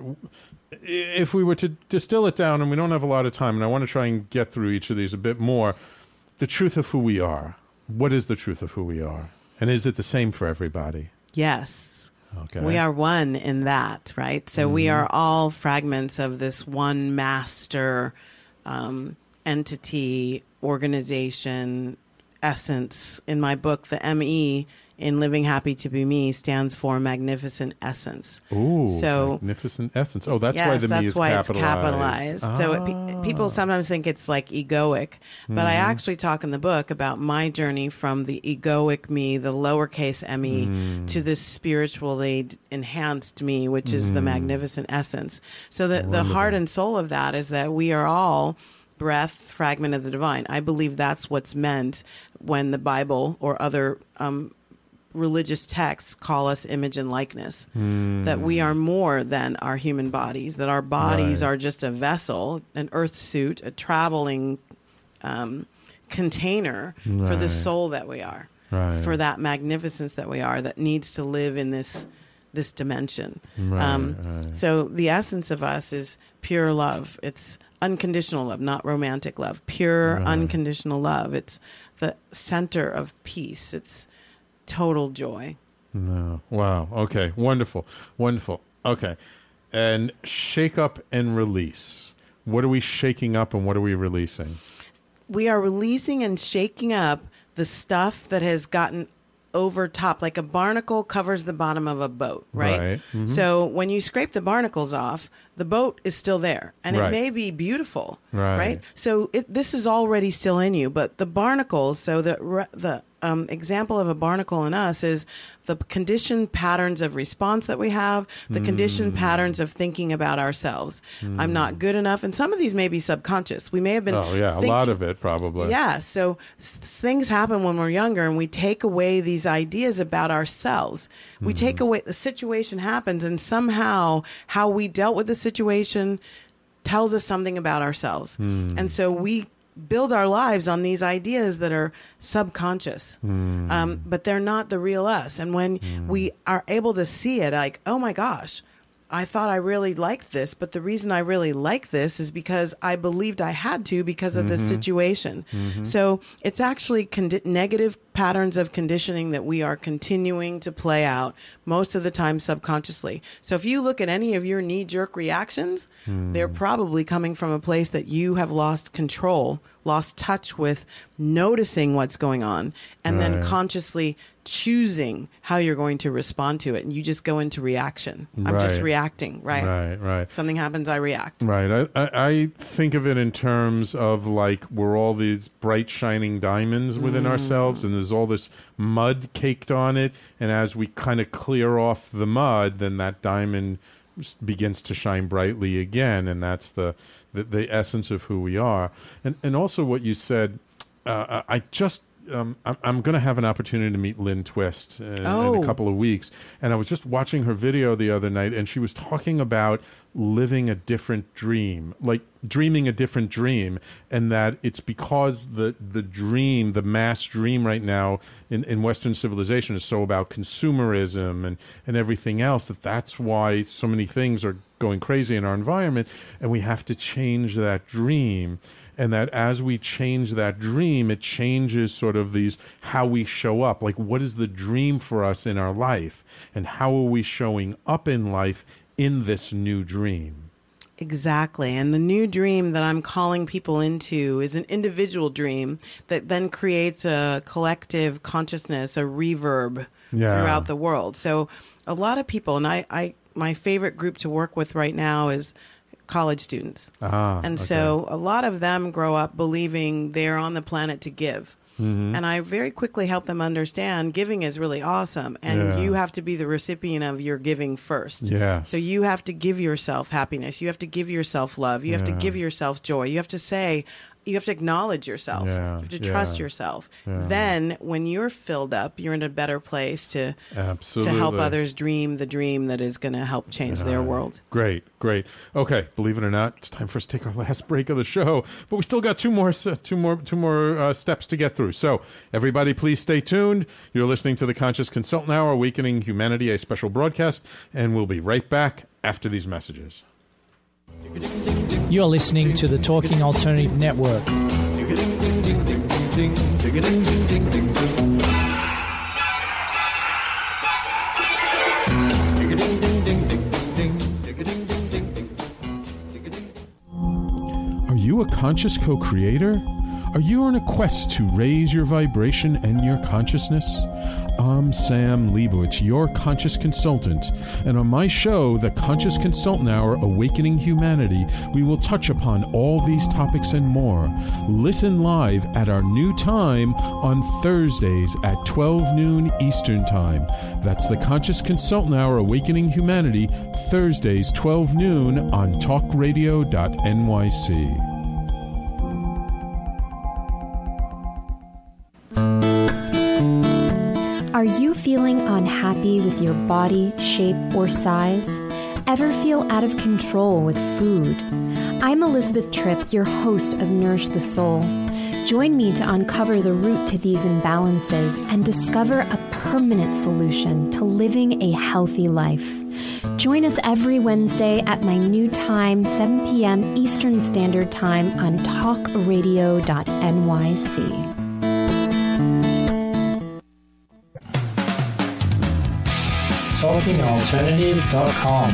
If we were to distill it down, and we don't have a lot of time, and I want to try and get through each of these a bit more, the truth of who we are. What is the truth of who we are? And is it the same for everybody? Yes. Okay. We are one in that, right? So mm-hmm. we are all fragments of this one master um, entity, organization, essence. In my book, the M E in Living Happy to Be Me stands for magnificent essence. Ooh, so, magnificent essence. Oh, that's yes, why the that's me is why capitalized. it's capitalized. Ah. So it, pe- people sometimes think it's like egoic, but mm-hmm. I actually talk in the book about my journey from the egoic me, the lowercase me, mm. to this spiritually enhanced me, which is mm. the magnificent essence. So the, the heart and soul of that is that we are all breath, fragment of the divine. I believe that's what's meant when the Bible or other um, religious texts call us image and likeness, mm. that we are more than our human bodies, that our bodies right. are just a vessel, an earth suit, a traveling um, container right. for the soul that we are, right. for that magnificence that we are, that needs to live in this this dimension. Right, um, right. So the essence of us is pure love. It's unconditional love, not romantic love. Pure, right. unconditional love. It's the center of peace. It's total joy. No. Wow. Okay. Wonderful. Wonderful. Okay. And shake up and release. What are we shaking up and what are we releasing? We are releasing and shaking up the stuff that has gotten over top, like a barnacle covers the bottom of a boat, right? Right. Mm-hmm. So when you scrape the barnacles off, the boat is still there, and right. it may be beautiful, right? right? So it, this is already still in you, but the barnacles. So the the um, example of a barnacle in us is the conditioned patterns of response that we have, the mm. conditioned patterns of thinking about ourselves. Mm. I'm not good enough, and some of these may be subconscious. We may have been. Oh yeah, thinking, a lot of it probably. Yeah. So s- things happen when we're younger, and we take away these ideas about ourselves. We mm. take away the situation happens, and somehow how we dealt with the situation tells us something about ourselves. Mm. And so we build our lives on these ideas that are subconscious, mm. um, but they're not the real us. And when mm. we are able to see it, like, oh my gosh, I thought I really liked this, but the reason I really like this is because I believed I had to because of mm-hmm. the situation. Mm-hmm. So it's actually condi- negative patterns of conditioning that we are continuing to play out most of the time subconsciously. So if you look at any of your knee-jerk reactions, mm. they're probably coming from a place that you have lost control, lost touch with noticing what's going on, and right. then consciously choosing how you're going to respond to it. And you just go into reaction. I'm right. just reacting, right? Right, right. Something happens, I react. Right. I, I, I think of it in terms of like we're all these bright shining diamonds within mm. ourselves, and there's all this mud caked on it. And as we kind of clear off the mud, then that diamond begins to shine brightly again. And that's the, the, the essence of who we are. And, and also what you said, uh, I just Um, I'm, I'm going to have an opportunity to meet Lynn Twist in, oh. in a couple of weeks. And I was just watching her video the other night, and she was talking about living a different dream, like dreaming a different dream, and that it's because the, the dream, the mass dream right now in, in Western civilization is so about consumerism and, and everything else, that that's why so many things are going crazy in our environment, and we have to change that dream. And that as we change that dream, it changes sort of these, how we show up. Like, what is the dream for us in our life? And how are we showing up in life in this new dream? Exactly. And the new dream that I'm calling people into is an individual dream that then creates a collective consciousness, a reverb yeah. throughout the world. So a lot of people, and I, I my favorite group to work with right now is college students. Ah, and okay. so a lot of them grow up believing they're on the planet to give. Mm-hmm. And I very quickly help them understand giving is really awesome. And yeah. you have to be the recipient of your giving first. Yeah. So you have to give yourself happiness. You have to give yourself love. You have yeah. to give yourself joy. You have to say, you have to acknowledge yourself. Yeah. You have to yeah. trust yourself. Yeah. Then when you're filled up, you're in a better place to, Absolutely. to help others dream the dream that is going to help change yeah. their world. Great, great. Okay, believe it or not, it's time for us to take our last break of the show, but we still got two more two more two more uh, steps to get through. So everybody please stay tuned. You're listening to the Conscious Consultant Hour, Awakening Humanity, a special broadcast, and we'll be right back after these messages. You're listening to the Talking Alternative Network. Are you a conscious co-creator? Are you on a quest to raise your vibration and your consciousness? I'm Sam Leibowitz, your conscious consultant, and on my show, The Conscious Consultant Hour, Awakening Humanity, we will touch upon all these topics and more. Listen live at our new time on Thursdays at twelve noon Eastern Time. That's The Conscious Consultant Hour, Awakening Humanity, Thursdays, twelve noon on talk radio dot N Y C. Are you feeling unhappy with your body, shape, or size? Ever feel out of control with food? I'm Elizabeth Tripp, your host of Nourish the Soul. Join me to uncover the root to these imbalances and discover a permanent solution to living a healthy life. Join us every Wednesday at my new time, seven p.m. Eastern Standard Time on talk radio dot N Y C. talking alternative dot com.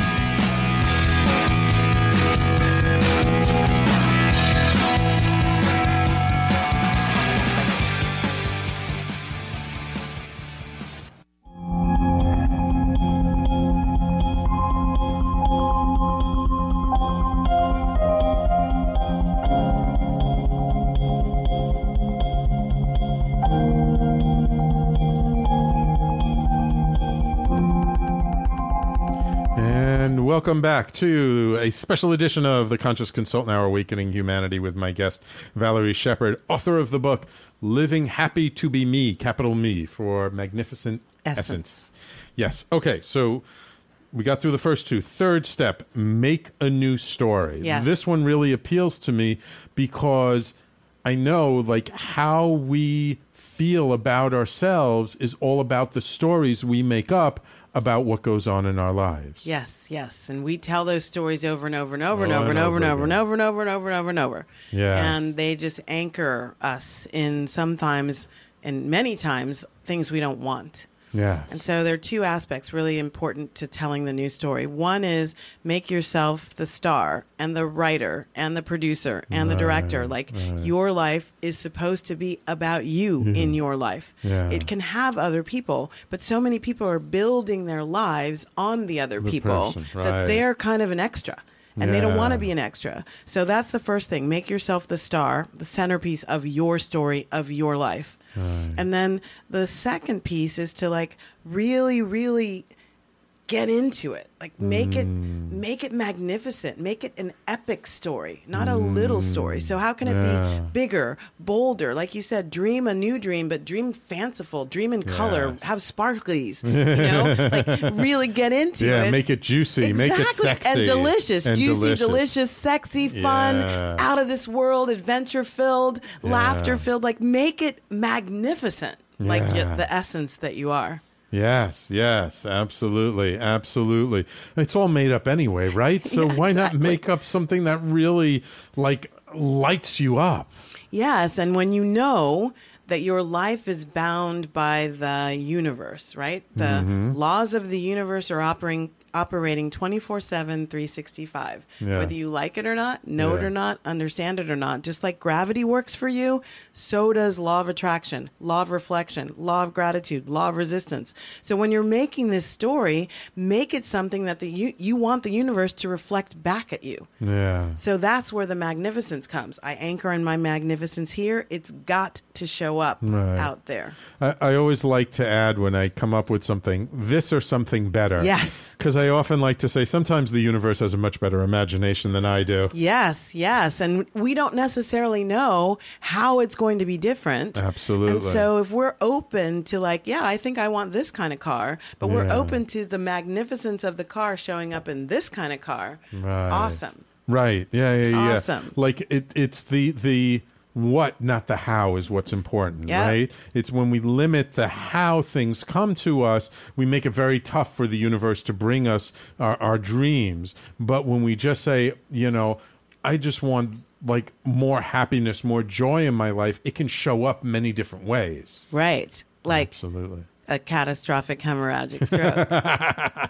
Welcome back to a special edition of the Conscious Consultant Hour, Awakening Humanity, with my guest, Valerie Shepard, author of the book, Living Happy to Be Me, capital Me, for Magnificent Essence. Essence. Yes. Okay. So we got through the first two. Third step, make a new story. Yes. This one really appeals to me because I know, like, how we feel about ourselves is all about the stories we make up about what goes on in our lives. Yes, yes. And we tell those stories over and over and over and over and over and over and over and over and over and over and over. Yeah. And they just anchor us in sometimes, and many times, things we don't want. Yeah. And so there are two aspects really important to telling the new story. One is make yourself the star and the writer and the producer and the director. Like right. your life is supposed to be about you Yeah. in your life. Yeah. It can have other people, but so many people are building their lives on the other The people person, that right. they're kind of an extra. And they don't Yeah. want to be an extra. So that's the first thing. Make yourself the star, the centerpiece of your story, of your life. Right. And then the second piece is to like really, really get into it. Like make it make it magnificent. Make it an epic story, not a little story. So how can it Yeah. be bigger, bolder? Like you said, dream a new dream, but dream fanciful, dream in color, Yes. have sparklies, you know? Like really get into Yeah, it. make it juicy, make it Exactly. sexy. And delicious, and juicy, delicious. delicious, sexy, fun, Yeah. out of this world, adventure filled, Yeah. laughter filled. Like make it magnificent, like Yeah. y- the essence that you are. Yes, yes, absolutely, absolutely. It's all made up anyway, right? So Yeah, why not exactly. make up something that really, like, lights you up? Yes, and when you know that your life is bound by the universe, right? The Mhm. laws of the universe are operating operating twenty-four seven, three sixty-five. Yeah. Whether you like it or not, know it Yeah. or not, understand it or not. Just like gravity works for you, so does law of attraction, law of reflection, law of gratitude, law of resistance. So when you're making this story, make it something that the you, you want the universe to reflect back at you. Yeah. So that's where the magnificence comes. I anchor in my magnificence here. It's got to show up Right. out there. I, I always like to add when I come up with something, this or something better. Yes. Because I often like to say sometimes the universe has a much better imagination than I do. Yes, yes. And we don't necessarily know how it's going to be different. Absolutely. And so if we're open to like, yeah, I think I want this kind of car, but we're Yeah. open to the magnificence of the car showing up in this kind of car. Right. Awesome. Right. Yeah, yeah, yeah. Awesome. Like it, it's the the what, not the how, is what's important, Yeah. right? It's when we limit the how things come to us, we make it very tough for the universe to bring us our, our dreams. But when we just say, you know, I just want like more happiness, more joy in my life, it can show up many different ways. Right. Like Absolutely. a catastrophic hemorrhagic stroke.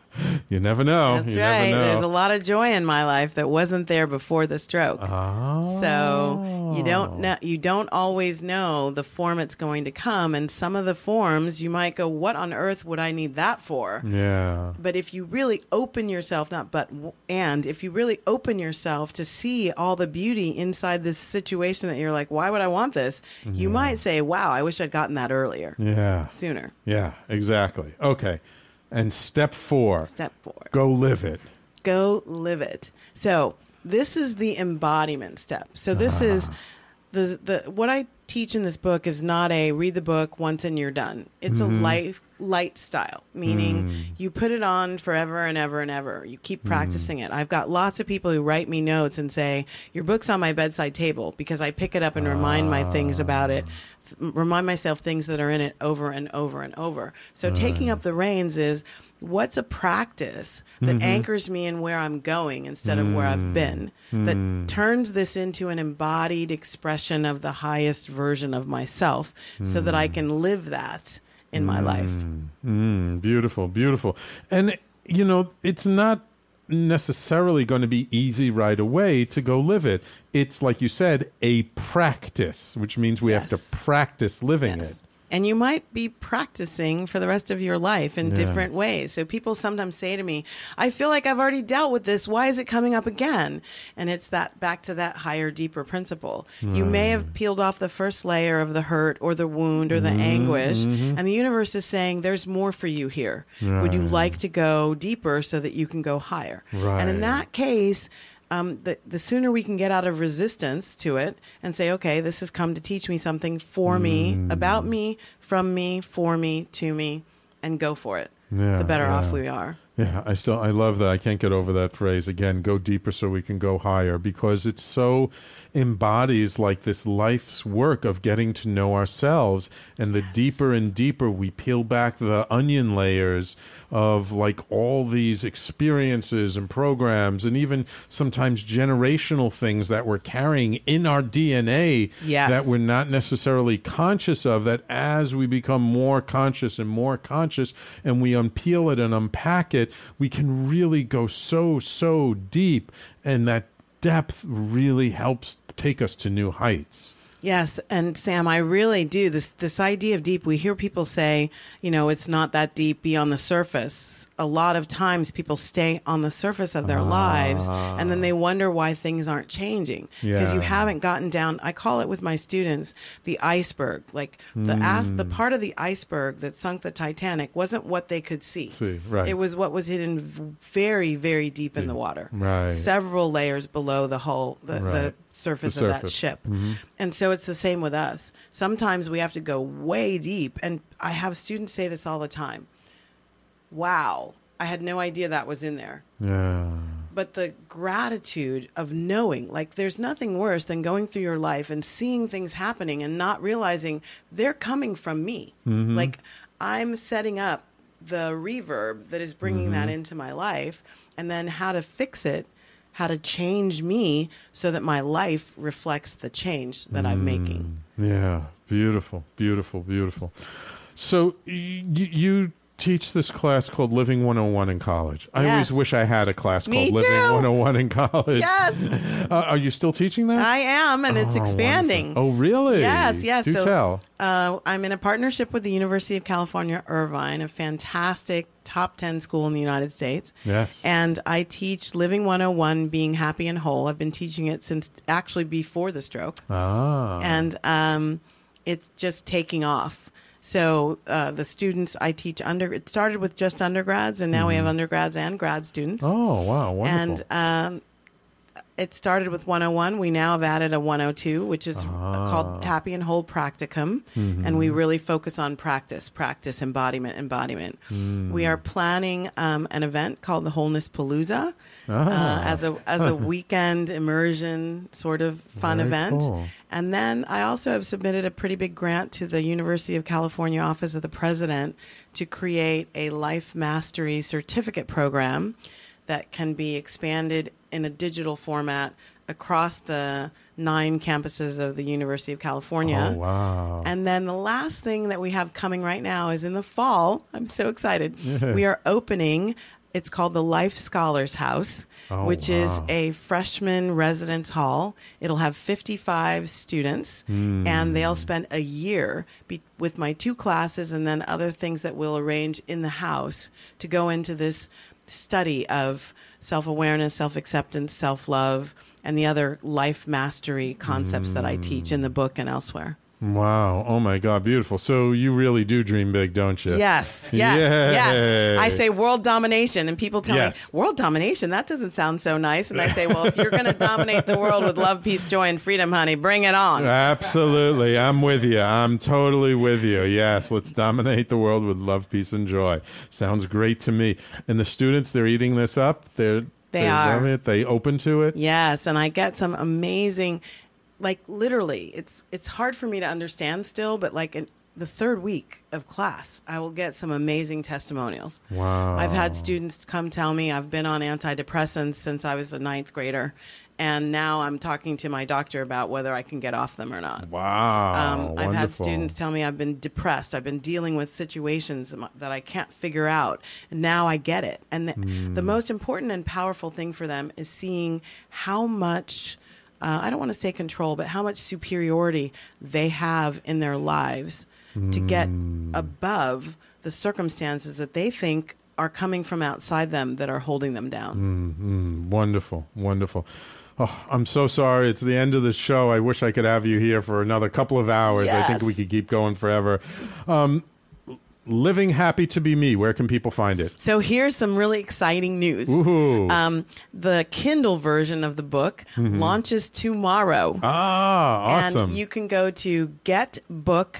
You never know. That's you right. Never know. There's a lot of joy in my life that wasn't there before the stroke. Oh. So you don't know, you don't always know the form it's going to come, and some of the forms you might go, "What on earth would I need that for?" Yeah. But if you really open yourself, not but and if you really open yourself to see all the beauty inside this situation that you're like, "Why would I want this?" Yeah. You might say, "Wow, I wish I'd gotten that earlier." Yeah. Sooner. Yeah. Exactly. Okay. And step four. Step four. Go live it. Go live it. So this is the embodiment step. So this ah. is the the what I teach in this book is not a read the book once and you're done. It's mm-hmm. a life lifestyle, meaning mm. you put it on forever and ever and ever. You keep practicing mm. it. I've got lots of people who write me notes and say, "Your book's on my bedside table," because I pick it up and ah. remind my things about it. Remind myself things that are in it over and over and over. So right. taking up the reins is, what's a practice that mm-hmm. anchors me in where I'm going instead of mm. where I've been, that mm. turns this into an embodied expression of the highest version of myself mm. so that I can live that in my mm. life. Mm. Beautiful, beautiful. And, you know, it's not necessarily going to be easy right away to go live it. It's, like you said, a practice, which means we yes. have to practice living yes. it. And you might be practicing for the rest of your life in yeah. different ways. So people sometimes say to me, "I feel like I've already dealt with this. Why is it coming up again?" And it's that back to that higher, deeper principle. Right. You may have peeled off the first layer of the hurt or the wound or the mm-hmm. anguish, and the universe is saying, "There's more for you here. Right. Would you like to go deeper so that you can go higher?" Right. And in that case, Um, the, the sooner we can get out of resistance to it and say, "Okay, this has come to teach me something for mm. me, about me, from me, for me, to me," and go for it, yeah, the better yeah. off we are. Yeah, I still, I love that. I can't get over that phrase. Again, go deeper so we can go higher, because it so embodies like this life's work of getting to know ourselves. And the yes. deeper and deeper we peel back the onion layers of like all these experiences and programs and even sometimes generational things that we're carrying in our D N A yes. that we're not necessarily conscious of, that as we become more conscious and more conscious and we unpeel it and unpack it, we can really go so, so deep, and that depth really helps take us to new heights. Yes, and Sam, I really do. This this idea of deep, we hear people say, you know, it's not that deep, be on the surface. A lot of times people stay on the surface of their ah. lives, and then they wonder why things aren't changing. Because yeah. you haven't gotten down, I call it with my students, the iceberg. Like the mm. as, the part of the iceberg that sunk the Titanic wasn't what they could see. see right. It was what was hidden very, very deep, deep. in the water. Right. Several layers below the hull, the, right. the surface the of surface. that ship. Mm-hmm. And so it's the same with us. Sometimes we have to go way deep. And I have students say this all the time. Wow, I had no idea that was in there. Yeah. But the gratitude of knowing, like there's nothing worse than going through your life and seeing things happening and not realizing they're coming from me. Mm-hmm. Like I'm setting up the reverb that is bringing mm-hmm. that into my life, and then how to fix it, how to change me so that my life reflects the change that mm. I'm making. Yeah, beautiful, beautiful, beautiful. So y- you teach this class called Living one oh one in college. I yes. always wish I had a class Me called Living too. one oh one in college. Yes. Uh, are you still teaching that? I am, and it's oh, expanding. Wonderful. Oh, really? Yes, yes. Do so, tell. Uh, I'm in a partnership with the University of California, Irvine, a fantastic top ten school in the United States. Yes. And I teach Living one oh one, Being Happy and Whole. I've been teaching it since actually before the stroke. Ah. And um, it's just taking off. So uh, the students I teach under, it started with just undergrads, and now mm-hmm. we have undergrads and grad students. Oh, wow. Wonderful. And um, it started with one oh one. We now have added a one oh two, which is ah. called Happy and Whole Practicum. Mm-hmm. And we really focus on practice, practice, embodiment, embodiment. Mm. We are planning um, an event called the Wholeness Palooza ah. uh, as a as a weekend immersion sort of fun Very event. Cool. And then I also have submitted a pretty big grant to the University of California Office of the President to create a Life Mastery Certificate program that can be expanded in a digital format across the nine campuses of the University of California. Oh, wow. And then the last thing that we have coming right now is in the fall. I'm so excited. We are opening It's called the Life Scholars House, oh, which wow. is a freshman residence hall. It'll have fifty-five students, mm. and they'll spend a year be- with my two classes and then other things that we'll arrange in the house to go into this study of self-awareness, self-acceptance, self-love, and the other life mastery concepts mm. that I teach in the book and elsewhere. Wow. Oh, my God. Beautiful. So you really do dream big, don't you? Yes. Yes. Yay. Yes. I say world domination, and people tell yes. me, world domination? That doesn't sound so nice. And I say, well, if you're going to dominate the world with love, peace, joy, and freedom, honey, bring it on. Absolutely. I'm with you. I'm totally with you. Yes. Let's dominate the world with love, peace, and joy. Sounds great to me. And the students, they're eating this up? They're, they they are. Love it? They open to it? Yes. And I get some amazing... Like literally, it's it's hard for me to understand still, but like in the third week of class, I will get some amazing testimonials. Wow. I've had students come tell me I've been on antidepressants since I was a ninth grader, and now I'm talking to my doctor about whether I can get off them or not. Wow. Um, I've had Wonderful. students tell me I've been depressed. I've been dealing with situations that I can't figure out, and now I get it. And the, Mm. the most important and powerful thing for them is seeing how much... Uh, I don't want to say control, but how much superiority they have in their lives mm. to get above the circumstances that they think are coming from outside them that are holding them down. Mm-hmm. Wonderful, wonderful. Oh, I'm so sorry. It's the end of the show. I wish I could have you here for another couple of hours. Yes. I think we could keep going forever. Um, Living Happy to Be Me, where can people find it? So here's some really exciting news. Ooh. Um, the Kindle version of the book mm-hmm. launches tomorrow. Ah, awesome. And you can go to getbook.at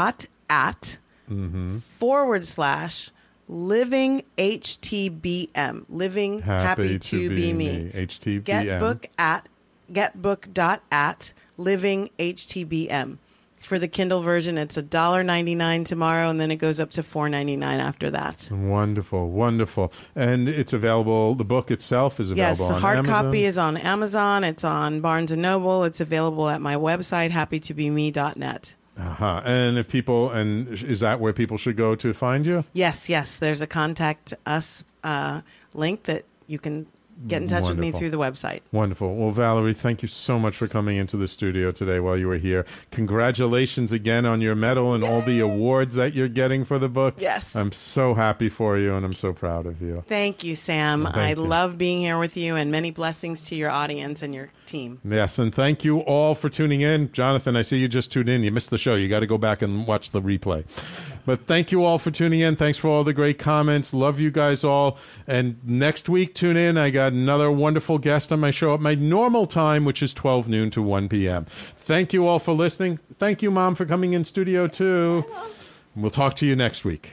mm-hmm. forward slash living H T B M. Living Happy, happy to, to, be, be, me. me. H T B M. Getbook at getbook.at living H T B M. For the Kindle version, it's one dollar ninety-nine tomorrow, and then it goes up to four ninety-nine after that. Wonderful, wonderful. And it's available, the book itself is available yes, the on hard Amazon? copy is on Amazon. It's on Barnes and Noble. It's available at my website, happy to be me dot net. Uh-huh. And if people, and is that where people should go to find you? Yes, yes. There's a contact us uh, link that you can get in touch Wonderful. with me through the website. Wonderful. Well, Valerie, thank you so much for coming into the studio today while you were here. Congratulations again on your medal and Yay! all the awards that you're getting for the book. Yes. I'm so happy for you, and I'm so proud of you. Thank you, Sam. Thank I you. love being here with you, and many blessings to your audience and your team. Yes, and thank you all for tuning in. Jonathan, I see you just tuned in. You missed the show. You got to go back and watch the replay. But thank you all for tuning in. Thanks for all the great comments. Love you guys all. And next week, tune in. I got another wonderful guest on my show at my normal time, which is twelve noon to one p.m. Thank you all for listening. Thank you, Mom, for coming in studio, too. We'll talk to you next week.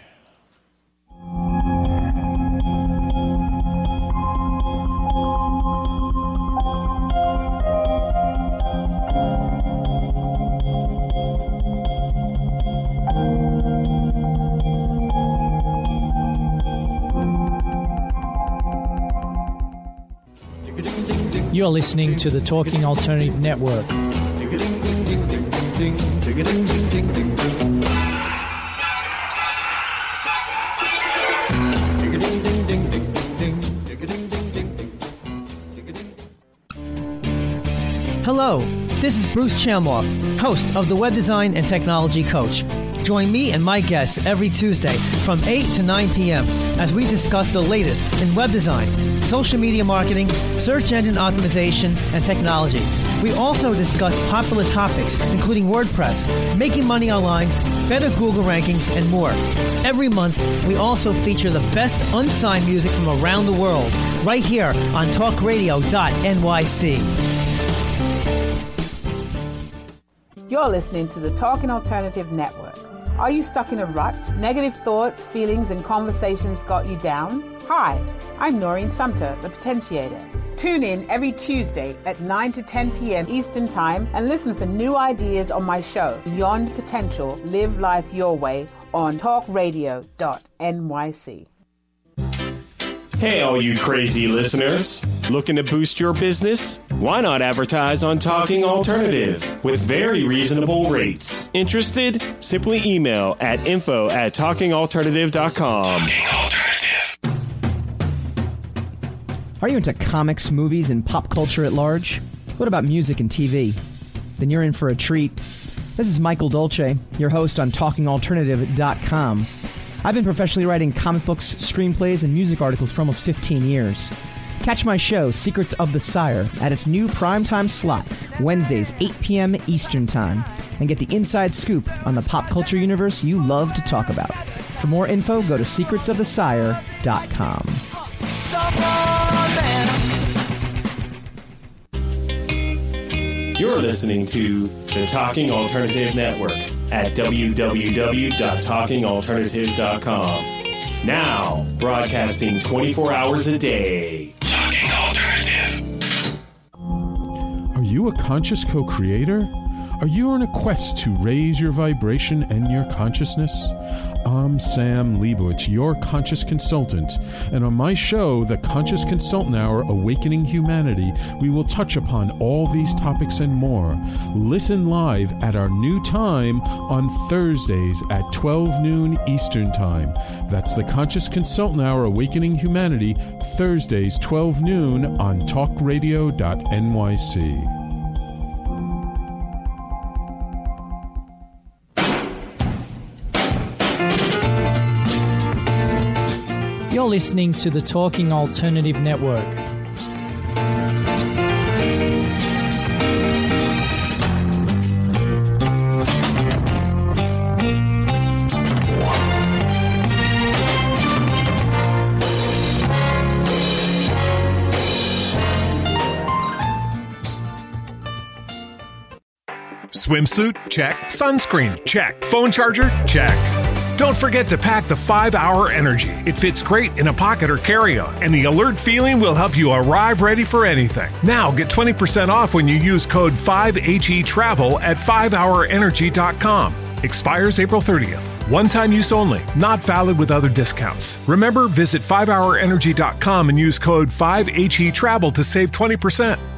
You're listening to the Talking Alternative Network. Hello, this is Bruce Chamoff, host of the Web Design and Technology Coach. Join me and my guests every Tuesday from eight to nine p.m. as we discuss the latest in web design, social media marketing, search engine optimization, and technology. We also discuss popular topics, including WordPress, making money online, better Google rankings, and more. Every month, we also feature the best unsigned music from around the world, right here on talk radio dot N Y C. You're listening to the Talking Alternative Network. Are you stuck in a rut? Negative thoughts, feelings, and conversations got you down? Hi, I'm Noreen Sumter, the Potentiator. Tune in every Tuesday at nine to ten p.m. Eastern Time and listen for new ideas on my show, Beyond Potential, Live Life Your Way, on talk radio dot N Y C. Hey, all you crazy listeners. Looking to boost your business? Why not advertise on Talking Alternative with very reasonable rates? Interested? Simply email at info at talking alternative dot com. Talking Alternative. Are you into comics, movies, and pop culture at large? What about music and T V? Then you're in for a treat. This is Michael Dolce, your host on talking alternative dot com. I've been professionally writing comic books, screenplays, and music articles for almost fifteen years. Catch my show, Secrets of the Sire, at its new primetime slot, Wednesdays, eight p.m. Eastern Time, and get the inside scoop on the pop culture universe you love to talk about. For more info, go to secrets of the sire dot com. You're listening to the Talking Alternative Network at w w w dot talking alternative dot com. Now, broadcasting twenty-four hours a day. Talking Alternative. Are you a conscious co-creator? Are you on a quest to raise your vibration and your consciousness? I'm Sam Leibowitz, your conscious consultant, and on my show, The Conscious Consultant Hour, Awakening Humanity, we will touch upon all these topics and more. Listen live at our new time on Thursdays at twelve noon Eastern Time. That's The Conscious Consultant Hour, Awakening Humanity, Thursdays, twelve noon on talk radio dot n y c. You're listening to the Talking Alternative Network. Swimsuit? Check. Sunscreen? Check. Phone charger? Check. Don't forget to pack the five hour Energy. It fits great in a pocket or carry-on, and the alert feeling will help you arrive ready for anything. Now get twenty percent off when you use code five H E Travel at five hour energy dot com. Expires April thirtieth. One-time use only. Not valid with other discounts. Remember, visit five hour energy dot com and use code five H E Travel to save twenty percent.